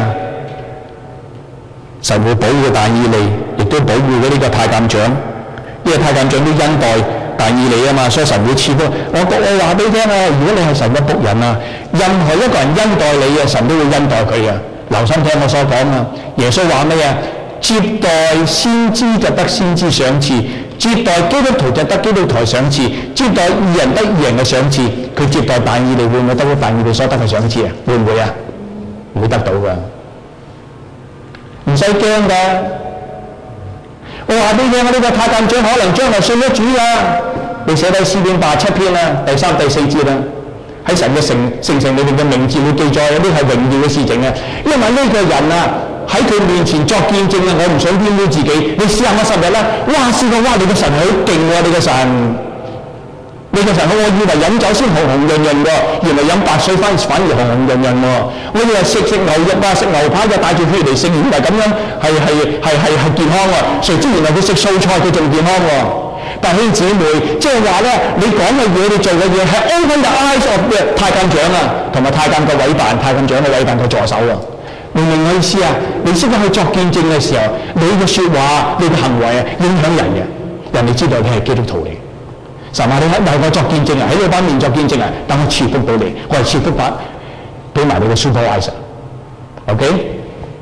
神會保護但以理，亦都保護咗呢個太監長，呢個太監長都恩待但以理啊嘛，所以神會賜福。我我話俾你聽啊，如果你係神嘅僕人啊，任何一個人恩待你啊，神都會恩待佢啊。留心聽我所講啊！耶穌話咩啊？接待先知就得先知賞賜，接待基督徒就得基督徒賞賜，接待義人得義人嘅賞賜。佢接待但以理會唔會得到但以理所得嘅賞賜啊？會唔會啊？會得到㗎，唔使驚㗎。我話俾你聽，呢個太監長可能將來信咗主㗎。你寫低詩篇八七篇啦，第三、第四節啦。喺神嘅城聖城裏面嘅名字會記載有啲係榮耀嘅事情啊！因為呢個人啊喺佢面前作見證啊，我唔想玷污自己。你試下我十日啦，哇！試過哇！你個神係好勁喎，你個神，你個神好，我以為飲酒先紅紅潤潤喎，原來飲白水反反而紅紅潤潤喎。我以為食食牛肉啊，食牛排就帶住血嚟食，以為咁樣係係係係係健康喎。誰知原來佢食素菜佢仲健康喎。弟兄姊妹，即係話咧，你講嘅嘢，你做嘅嘢係 open the eyes of 嘅太監長啊，同埋太監嘅委辦，太監長嘅委辦嘅助手啊，明唔明我意思啊？你識得去作見證嘅時候，你嘅説話、你嘅行為啊，影響人嘅，人哋知道你係基督徒嚟。神話你喺為我作見證啊，喺你班面作見證啊，等我賜福到你，我係賜福法俾埋你嘅 supervisor。OK？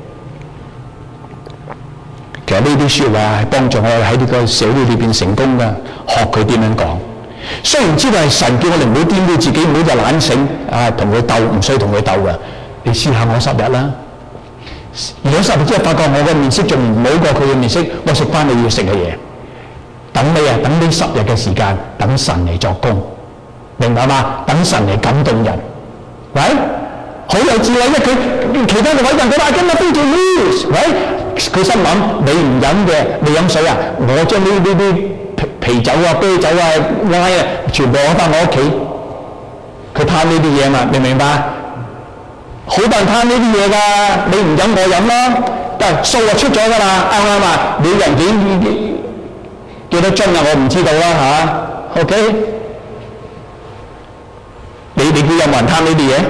其實呢啲説話係幫助我哋喺呢個社會裏邊成功㗎，學佢點樣講。雖然知道係神叫我哋唔好玷污自己，唔好就懶醒啊，同佢鬥唔需要同佢鬥㗎。你試下我十日啦，如果十日之後發覺我嘅面色仲唔好過佢嘅面色，我食翻你要食嘅嘢。等你啊，等呢十日嘅時間，等神嚟作工，明白嘛？等神嚟感動人，喂，好有智慧，因為佢其他嘅偉人佢話：今日邊條 news，喂？佢心諗你唔飲嘅，你飲水啊！我將呢呢啲啤啤酒啊、啤酒啊、歪啊，全部攞翻我屋企。佢貪呢啲嘢嘛，明唔明白？好多人貪呢啲嘢㗎，你唔飲我飲啦。但係數就出咗㗎啦，啱唔啱啊？每人幾幾多樽啊？我唔知道啦嚇。OK， 你你估有冇人貪呢啲嘢？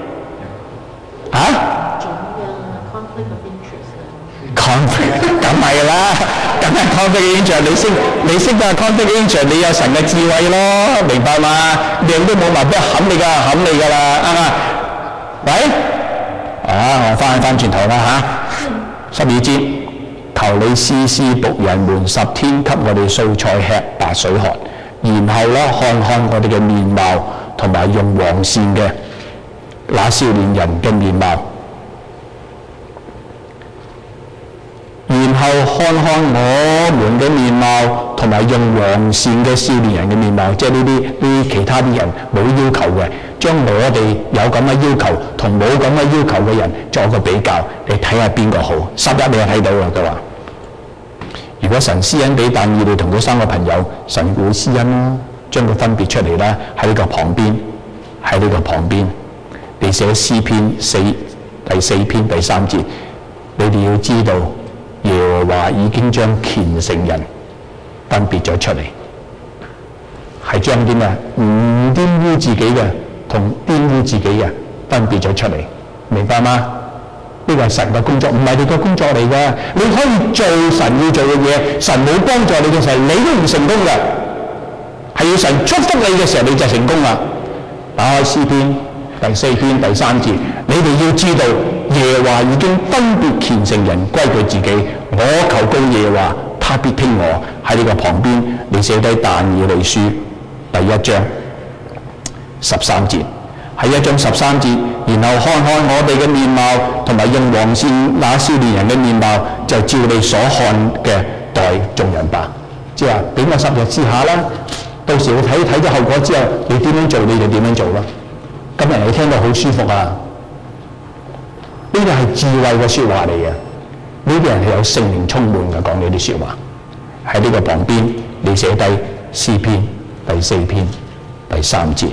嚇？conflict 梗係啦，梗係 conflict interest。你識你識得 conflict interest，你有神嘅智慧咯，明白嘛？命都冇埋，邊冚你㗎？冚你㗎啦，啱唔啱？喂，啊，我翻翻轉頭啦嚇，十二節，求你試試僕人們十天，給我哋素菜吃，白水喝，然後咧看看我哋嘅面貌，同埋用黃線嘅那少年人嘅面貌。然後看看我們嘅面貌，同埋用良善嘅少年人嘅面貌，即係呢啲呢啲其他啲人冇要求嘅，將我哋有咁嘅要求同冇咁嘅要求嘅人作個比較，你睇下邊個好。十一你就睇到啦，佢話：如果神施恩俾但以理同佢三個朋友，神會施恩啦，將佢分別出嚟啦，喺呢個旁邊，喺呢個旁邊，你寫詩篇四第四篇第三節，你哋要知道。耶和華已經將虔誠人分別咗出嚟，係將啲咩唔玷污自己嘅同玷污自己嘅分別咗出嚟，明白嗎？呢個係神嘅工作，唔係你嘅工作嚟嘅。你可以做神要做嘅嘢，神冇幫助你嘅時候，你都唔成功嘅。係要神祝福你嘅時候，你就成功啦。打開詩篇第四篇第三節，你哋要知道耶和華已經分別虔誠人歸佢自己。我求告耶和華，他必聽我。喺呢個旁邊，你寫低但以理書第一章十三節，喺一章十三節，然後看看我哋嘅面貌，同埋用良善那少年人嘅面貌，就照你所看嘅待眾人吧。即係話俾我十日試下啦，到時你睇睇咗後果之後，你點樣做你就點樣做啦。今日你聽到好舒服啊！呢個係智慧嘅説話嚟嘅，呢啲人係有聖靈充滿嘅講呢啲説話。喺呢個旁邊，你寫低詩篇第四篇第三節，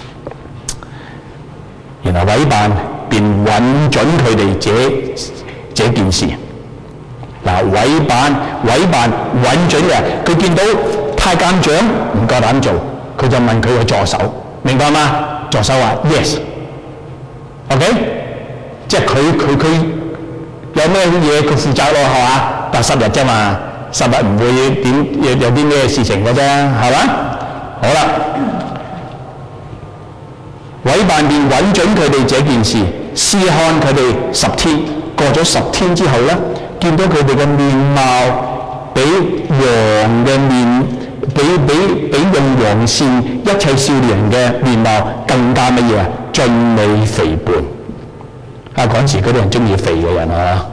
然後委辦便允准佢哋這這件事。嗱，委辦委辦允准嘅，佢見到太監長唔夠膽做，佢就問佢嘅助手，明白嗎？助手話 yes，OK， 即係佢佢佢有咩嘢佢負責咯，係嘛？但十日啫嘛，十日唔會點有有啲咩事情嘅啫，係嘛？好啦，委辦便允准佢哋這件事，試看佢哋十天，過咗十天之後咧，見到佢哋嘅面貌比羊嘅面。比比比用良善一切少年人嘅面貌更加乜嘢啊？俊美肥胖啊！嗰陣時嗰啲人中意肥嘅人啊，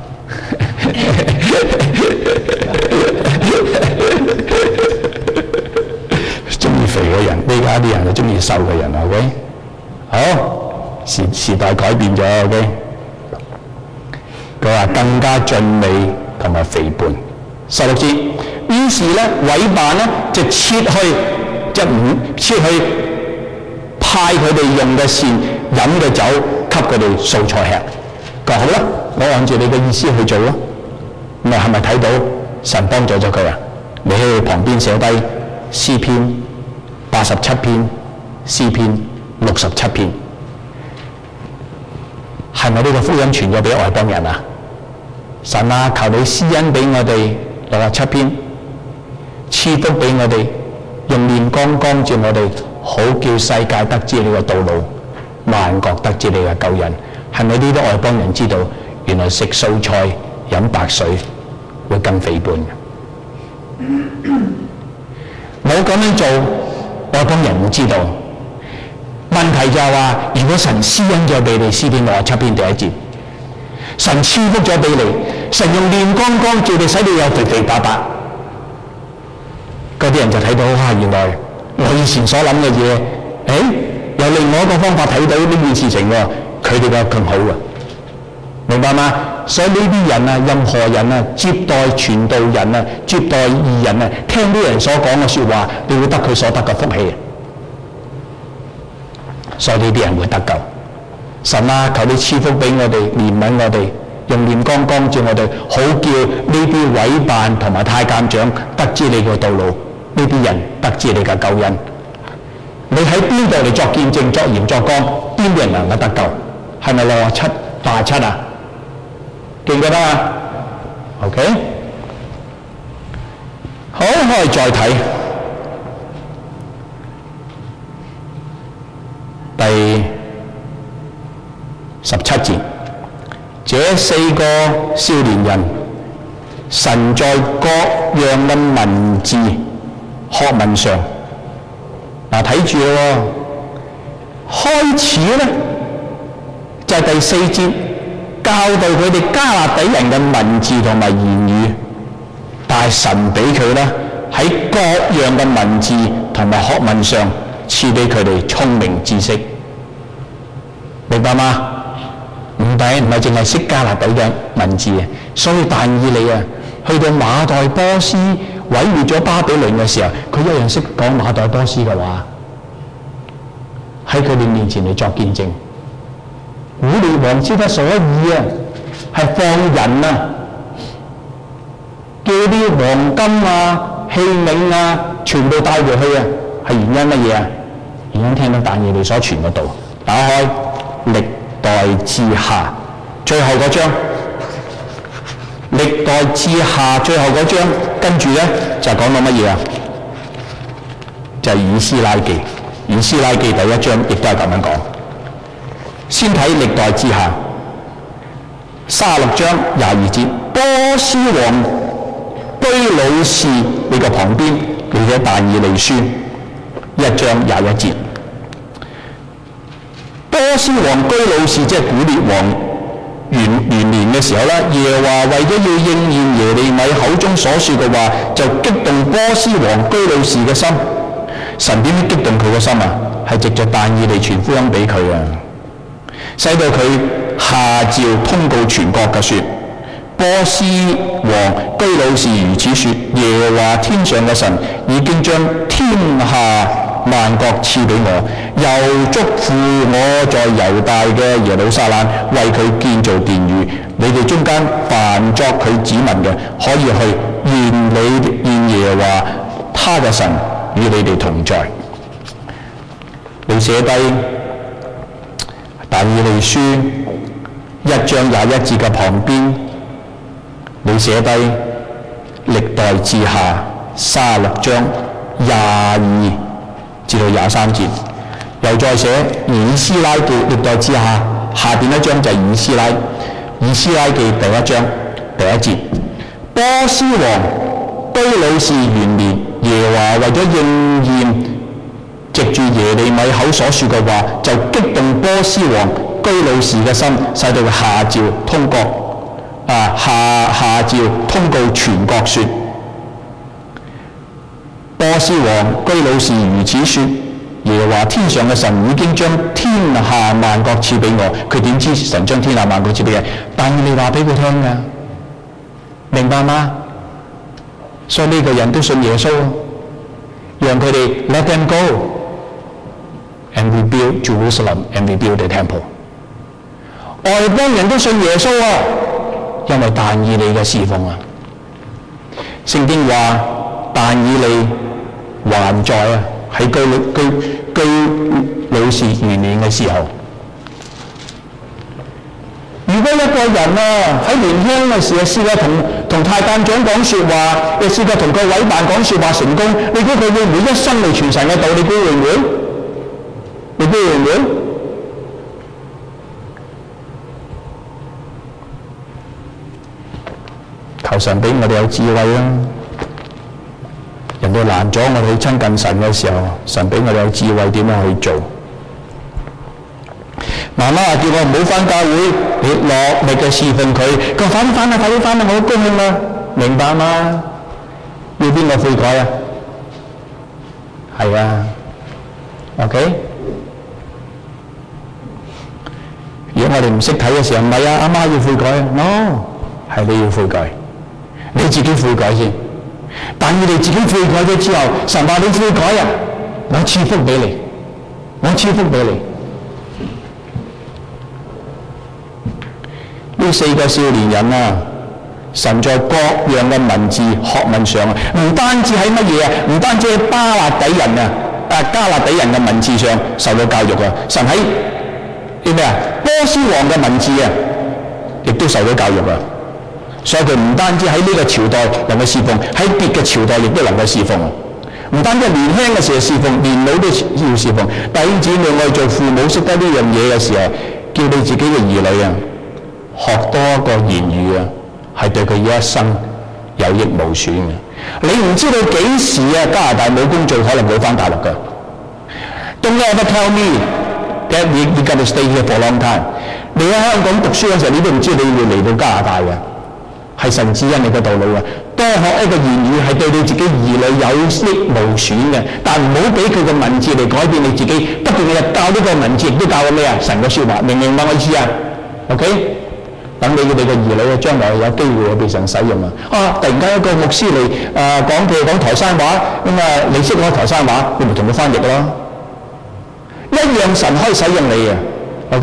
中意肥嘅人，呢家啲人就中意瘦嘅人 ，OK？ 好，時時代改變咗 ，OK？ 佢話更加俊美同埋肥胖。十六節，於是咧委辦咧就切去，即係唔切去派佢哋用嘅膳飲嘅酒給佢哋素菜吃。佢話好啦，我按照你嘅意思去做咯。咁啊係咪睇到神幫助咗佢啊？你喺佢旁邊寫低詩篇八十七篇、詩篇六十七篇，係咪呢個福音傳咗俾外邦人啊？神啊，求你施恩俾我哋。六十七篇賜福俾我哋，用面光光照我哋，好叫世界得知你嘅道路，萬國得知你嘅救恩。係咪呢啲外邦人知道原來食素菜飲白水會更肥胖嘅？冇咁樣做，外邦人唔知道。問題就係話，如果神施恩咗俾你，詩篇六十七篇第一節，神賜福咗俾你，神用面光光照你，使你有肥肥白白，嗰啲人就睇到啊，原來我以前所諗嘅嘢，誒，有另外一個方法睇到呢件事情喎，佢哋嘅更好嘅，明白嗎？所以呢啲人啊，任何人啊，接待傳道人啊，接待義人啊，聽啲人所講嘅説話，你會得佢所得嘅福氣，所以呢啲人會得救。神啊，求你賜福俾我哋，憐憫我哋，用面光光照我哋，好叫呢啲委辦同埋太監長得知你嘅道路，呢啲人得知你嘅救恩。你喺邊度嚟作見證、作鹽、作光？邊啲人能夠得救？係咪六十七、八十七啊？記唔記得啊 ？OK， 好，我哋再睇第十七節，這四個少年人，神在各樣嘅文字學問上，嗱睇住咯，開始咧就係、是、第四節教導佢哋加勒底人嘅文字同埋言語， 但係神俾佢咧喺各樣嘅文字同埋學問上賜俾佢哋聰明知識，明白嗎？唔係唔係淨係識加勒底嘅文字啊！所以但以理啊，去到馬代波斯毀滅咗巴比倫嘅時候，佢一樣識講馬代波斯嘅話，喺佢哋面前嚟作見證。古列王之得所以啊，係放人啊，叫啲黃金啊、器皿啊，全部帶回去啊，係原因乜嘢啊？原因聽到但以理所傳嘅道。打開歷代志下最後嗰章，歷代志下最後嗰章，跟住咧就講到乜嘢啊？就係以斯拉記，以斯拉記第一章亦都係咁樣講。先睇歷代志下三十六章廿二節，波斯王居魯士你個旁邊，你寫但以理書一章廿一節。波斯王居魯士即係古列王元元年嘅時候咧，耶和華為咗要應驗耶利米口中所說嘅話，就激動波斯王居魯士嘅心。神點樣激動佢嘅心啊？係藉着但以理傳福音俾佢啊，使到佢下詔通告全國嘅說，波斯王居魯士如此說，耶和華天上嘅神已經將天下萬國賜俾我，又囑咐我在猶大嘅耶路撒冷為佢建造殿宇。你哋中間凡作佢子民嘅，可以去，願你願耶和華他嘅神與你哋同在。你寫低但以理書一章廿一節嘅旁邊，你寫低歷代志下三十六章廿二至到廿三節，又再寫以斯拉記歷代志下下邊一章就係以斯拉以斯拉記第一章第一節，波斯王居魯士元年，耶和華為咗應驗藉住耶利米口所說嘅話，就激動波斯王居魯士嘅心，使到佢下詔通國啊下下詔通告全國說，波斯王居魯士如此說，耶和華天上嘅神已經將天下萬國賜俾我。佢點知神將天下萬國賜俾佢？但係你話俾佢聽㗎，明白嗎？所以呢個人都信耶穌，讓佢哋 let them go and rebuild Jerusalem and rebuild the temple。外邦人都信耶穌啊，因為但以理嘅侍奉啊。聖經話但以理還在啊，喺居居居魯士元年嘅時候。如果一個人啊喺年輕嘅時候試過同同太監長講説話，又試過同個委辦講説話成功，你估佢會唔會一生嚟傳神嘅道？你估會唔會？你估會唔會？求神俾我哋有智慧啦！人哋攔咗我哋去親近神嘅時候，神俾我哋有智慧點樣去做。媽媽叫我唔好返教會，你落力嘅侍奉佢，佢話快啲返啦，快啲返啦，我好高興啦，明白嗎？要邊個悔改啊？係啊 ，OK。如果我哋唔識睇嘅時候，唔係啊，阿媽要悔改啊 ，no， 係你要悔改，你自己悔改先。但係你自己悔改咗之後，神話你悔改啊，我賜福俾你，我賜福俾你。呢四個少年人啊，神在各樣嘅文字學問上啊，唔單止喺乜嘢啊，唔單止喺巴勒底人啊、啊加勒底人嘅文字上受到教育啊，神喺啲咩啊波斯王嘅文字啊，亦都受到教育啊。所以佢唔單止喺呢個朝代能夠侍奉，喺別嘅朝代亦都能夠侍奉。唔單止年輕嘅時候侍奉，年老都要侍奉。弟兄姊妹，我哋做父母識得呢樣嘢嘅時候，叫你自己嘅兒女啊，學多一個言語啊，係對佢一生有益無損嘅。你唔知道幾時啊，加拿大冇工做，可能會翻大陸㗎。Don't ever tell me that you got to stay here for a long time。你喺香港讀書嘅時候，你都唔知你會嚟到加拿大嘅，係神指引你嘅道路啊。 多學一個言語係對你自己兒女有益無損嘅，但唔好俾佢嘅文字嚟改變你自己。不斷日教呢個文字，亦都教緊咩啊？神嘅説話，明唔明白我意思啊 ？OK， 等你哋嘅兒女將來有機會被神使用啊！啊，突然間一個牧師嚟誒、呃、講譬如講台山話，咁啊你識講台山話，你咪同佢翻譯咯，一樣神可以使用你啊 ！OK。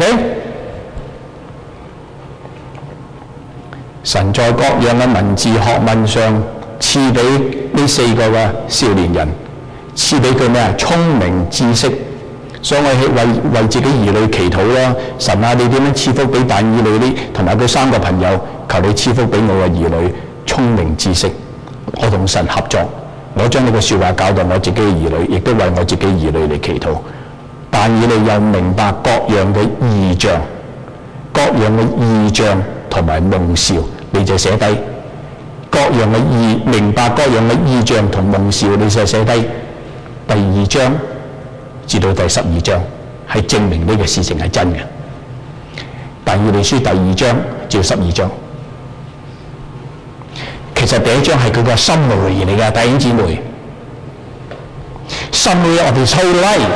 神在各樣嘅文字學問上賜俾呢四個嘅少年人，賜俾佢咩啊？聰明知識，所以我係為為自己兒女祈禱啦。神啊，你點樣賜福俾但以理呢？同埋佢三個朋友，求你賜福俾我嘅兒女聰明知識。我同神合作，我將呢個説話教導我自己嘅兒女，亦都為我自己兒女嚟祈禱。但以理又明白各樣嘅異象，各樣嘅異象同埋夢兆。你就寫低各樣嘅異，明白各樣嘅異象同夢兆，你就寫低第二章至到第十二章，係證明呢個事情係真嘅。但以理書第二章至到十二章，其實第一章係佢個 summary 嚟㗎，弟兄姊妹 ，summary of his whole life。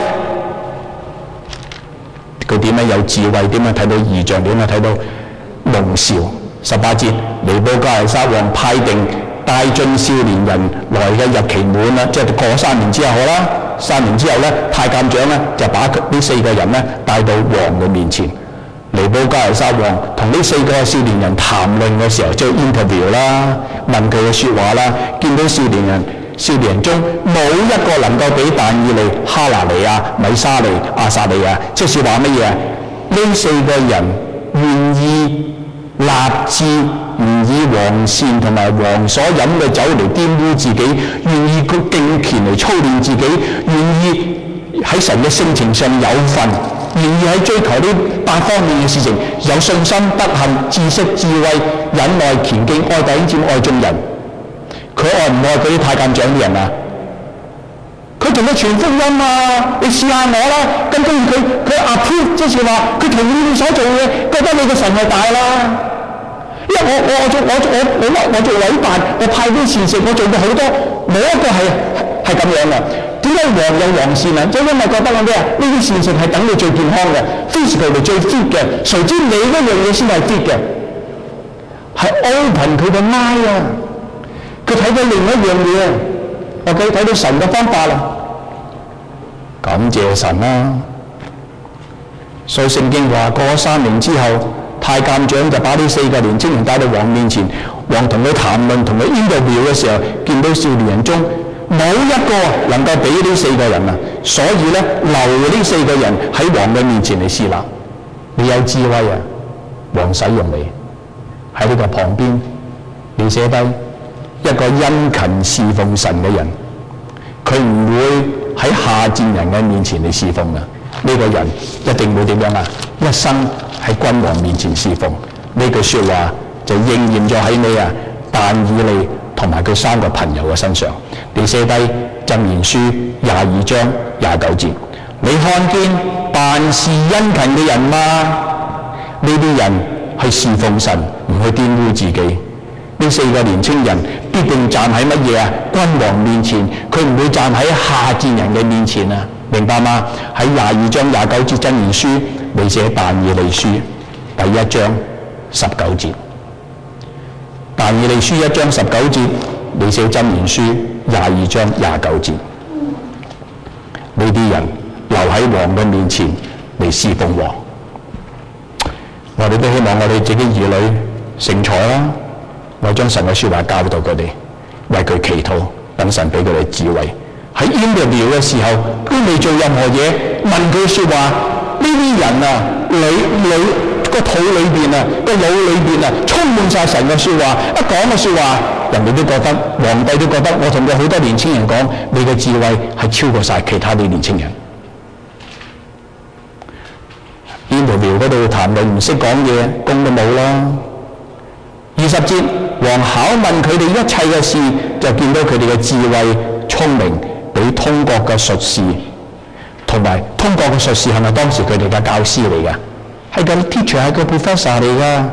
佢點樣有智慧？點樣睇到異象？點樣睇到夢兆？十八節，尼布甲尼撒王派定帶進少年人來嘅日期滿啦，即係過咗三年之後啦。三年之後咧，太監長咧就把呢四個人咧帶到王嘅面前。尼布甲尼撒王同呢四個少年人談論嘅時候，即係 interview 啦，問佢嘅説話啦。見到少年人，少年人中冇一個能夠比但以理、哈拿尼亞、米沙利、亞撒利亞，即係話乜嘢啊？呢四個人願意立志唔以王膳同埋王所飲嘅酒嚟玷污自己，願意佢敬虔嚟操練自己，願意喺神嘅性情上有份，願意喺追求呢八方面嘅事情有信心、德行、知識、智慧、忍耐、虔敬、愛弟兄姊妹、愛眾人。佢愛唔愛嗰啲太監長啲人啊？佢同佢傳福音啊！你試下我啦，跟住佢佢 approve， 即係話佢同意你所做嘅，覺得你嘅神係大啦。因為我我我做我我我我做委辦，我派啲善食，我做過好多，冇一個係係咁樣嘅。點解王有王善啊？即係因為覺得咩啊？呢啲善食係等你最健康嘅 ，physical 最 fit 嘅，誰知你嗰樣嘢先係 fit 嘅，係 open 佢嘅 mind 啊！佢睇到另一樣嘢啊！我佢睇到神嘅方法啦，感謝神啦、啊！所以聖經話過咗三年之後，太監長就把呢四個年青人帶到王面前，王同佢談論、同佢 interview 嘅時候，見到少年人中冇一個能夠比呢四個人啊，所以咧留呢四個人喺王嘅面前嚟侍立。你有智慧啊，王使用你喺呢個旁邊，你寫低一個殷勤侍奉神嘅人，佢唔會喺下賤人嘅面前嚟侍奉啊！呢、這個人一定會點樣啊？一生喺君王面前侍奉。呢句説話就應驗咗喺你啊但以理同埋佢三個朋友嘅身上。你寫低箴言書廿二章廿九節，你看見辦事殷勤嘅人嗎？呢啲人去侍奉神，唔去玷污自己。呢四個年青人必定站喺乜嘢啊？君王面前，佢唔會站喺下賤人嘅面前啊！明白嗎？喺廿二章廿九節箴言書，你寫但以理書第一章十九節。但以理書一章十九節，你寫箴言書廿二章廿九節。呢啲人留喺王嘅面前嚟侍奉王。我哋都希望我哋自己兒女成才啦。我將神嘅説話教導佢哋，為佢祈禱，等神俾佢哋智慧。喺 interview 嘅時候，都未做任何嘢，問佢説話，呢啲人啊，你你個肚裏邊啊，個腦裏邊啊，充滿晒神嘅説話。一講嘅説話，人哋都覺得，皇帝都覺得，我同佢好多年青人講，你嘅智慧係超過晒其他啲年青人。interview 嗰度談論唔識講嘢，工都冇啦。二十節，王考問佢哋一切嘅事，就見到佢哋嘅智慧、聰明，比通國嘅術士，同埋通國嘅術士係咪當時佢哋嘅教師嚟㗎？係個 teacher，係個 professor 嚟㗎。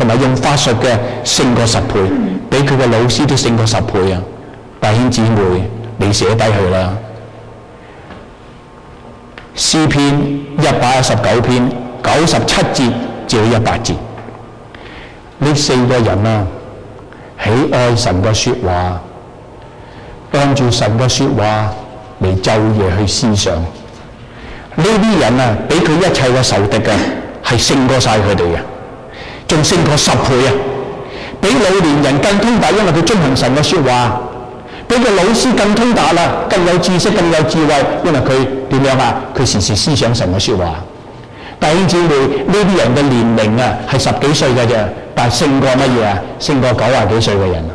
同埋用法術嘅勝過十倍，比佢嘅老師都勝過十倍啊！弟兄姊妹，你寫低佢啦。詩篇一百一十九篇九十七節至到一百節，呢四個人啊，喜愛神嘅說話，按住神嘅說話嚟晝夜去思想。呢啲人啊，比佢一切嘅仇敵啊，係勝過晒佢哋嘅，仲勝過十倍啊！比老年人更通達，因為佢遵行神嘅說話；比個老師更通達啦，更有知識、更有智慧，因為佢點樣啊？佢時時思想神嘅說話。弟兄姊妹，呢啲人嘅年齡啊係十幾歲嘅啫，但係勝過乜嘢啊？勝過九廿幾歲嘅人。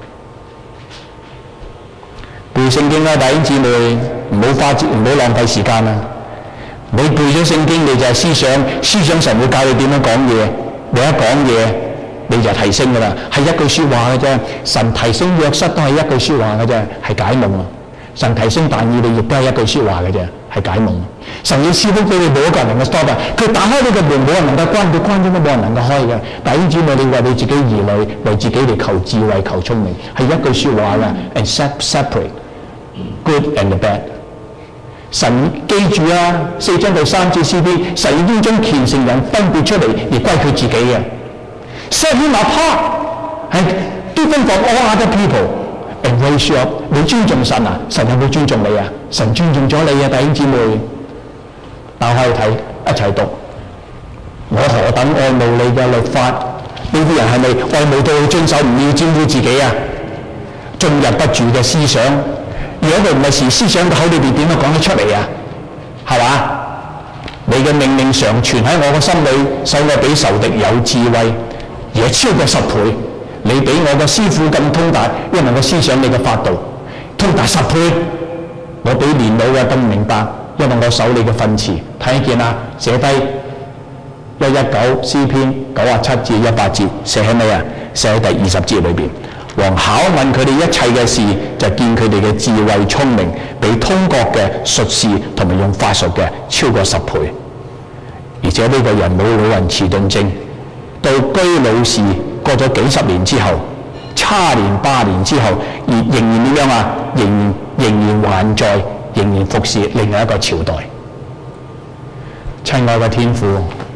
背聖經啊，弟兄姊妹，唔好花唔好浪費時間啊！你背咗聖經，你就係思想，思想神會教你點樣講嘢。你一講嘢，你就提升噶啦，係一句說話嘅啫。神提升約瑟都係一句說話嘅啫，係解夢啊！神提升但以理亦都係一句說話嘅啫，係解夢。神要賜福俾你，冇一個人能夠 stop 啊！佢打開呢個門，冇人能夠關，佢關咗都冇人能夠開嘅。弟兄姊妹，你為你自己兒女，為自己嚟求智慧、求聰明，係一句說話嘅 ，and separate good and the bad。神記住啊，四章第三節詩篇，神已經將虔誠人分別出嚟而歸佢自己嘅。Set him apart and different from all other people and raise you up。你尊重神啊？神有冇尊重你啊？神尊重咗你啊，弟兄姊妹。打開睇，一齊讀。我何等愛慕你嘅律法？呢啲人係咪愛慕到去遵守，唔要沾污自己啊？終日不住嘅思想。如果佢唔係時思想到口裏邊，點樣講得出嚟啊？係嘛？你嘅命令常存喺我嘅心裏，使我比仇敵有智慧，而超過十倍。你比我嘅師傅更通達，因為我思想你嘅法度，通達十倍。我比年老嘅更明白，因為我守你嘅訓詞。睇見啊？寫低一一九詩篇九十七至一百節，寫喺咩啊？寫喺第二十節裏邊。王考問佢哋一切嘅事，就見佢哋嘅智慧聰明，比通國嘅術士同埋用法術嘅超過十倍。而且呢個人冇老人遲鈍症，到居老士過咗幾十年之後，差年八年之後，而仍然點樣啊？仍然仍然還在，仍然服侍另外一個朝代。親愛嘅天父，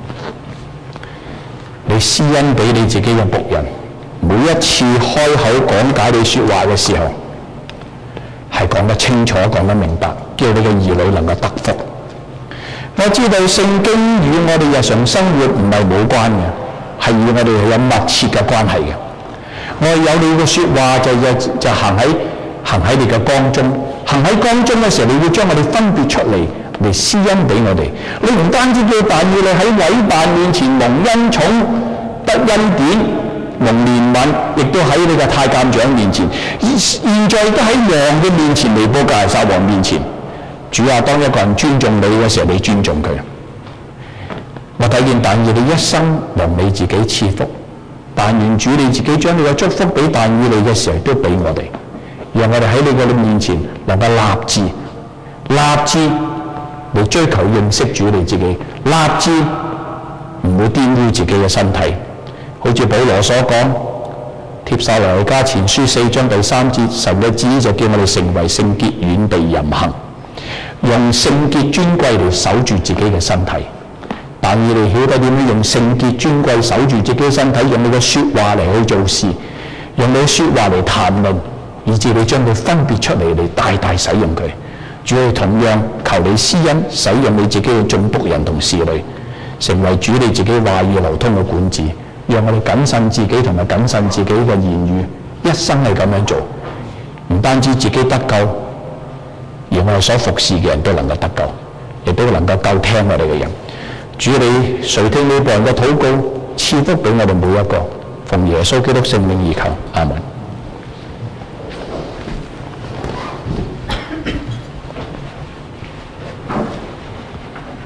你施恩俾你自己嘅僕人。每一次開口講解你說話嘅時候，係講得清楚、講得明白，叫你嘅兒女能夠得福。我知道聖經與我哋日常生活唔係冇關嘅，係與我哋有密切嘅關係嘅。我有你嘅說話就就就行喺行喺你嘅光中，行喺光中嘅時候，你會將我哋分別出嚟嚟施恩俾我哋。你唔單止叫但以理喺委辦面前蒙恩寵得恩典。蒙憐憫，亦都喺你嘅太監長面前，現在都喺王嘅面前，尼布甲尼撒王面前。主啊，當一個人尊重你嘅時候，你尊重佢。我睇見但以理一生由你自己賜福，但願主你自己將你嘅祝福俾但以理嘅時候，都俾我哋，讓我哋喺你嘅面前能夠立志，立志嚟追求認識主你自己，立志唔會玷污自己嘅身體。好似保羅所講，帖撒羅尼迦前書四章第三節，神嘅旨意就叫我哋成為聖潔，遠避淫行，用聖潔尊貴嚟守住自己嘅身體。但以理曉得點樣用聖潔尊貴守住自己嘅身體，用你嘅說話嚟去做事，用你嘅說話嚟談論，以致你將佢分別出嚟，嚟大大使用佢。主要同樣求你施恩，使用你自己嘅眾僕人同侍女，成為主你自己話語流通嘅管子。讓我哋謹慎自己同埋謹慎自己嘅言語，一生係咁樣做，唔單止自己得救，而我哋所服侍嘅人都能夠得救，亦都能夠夠聽我哋嘅人。主你垂聽你僕人嘅禱告，賜福俾我哋每一個，奉耶穌基督聖名而求，阿門。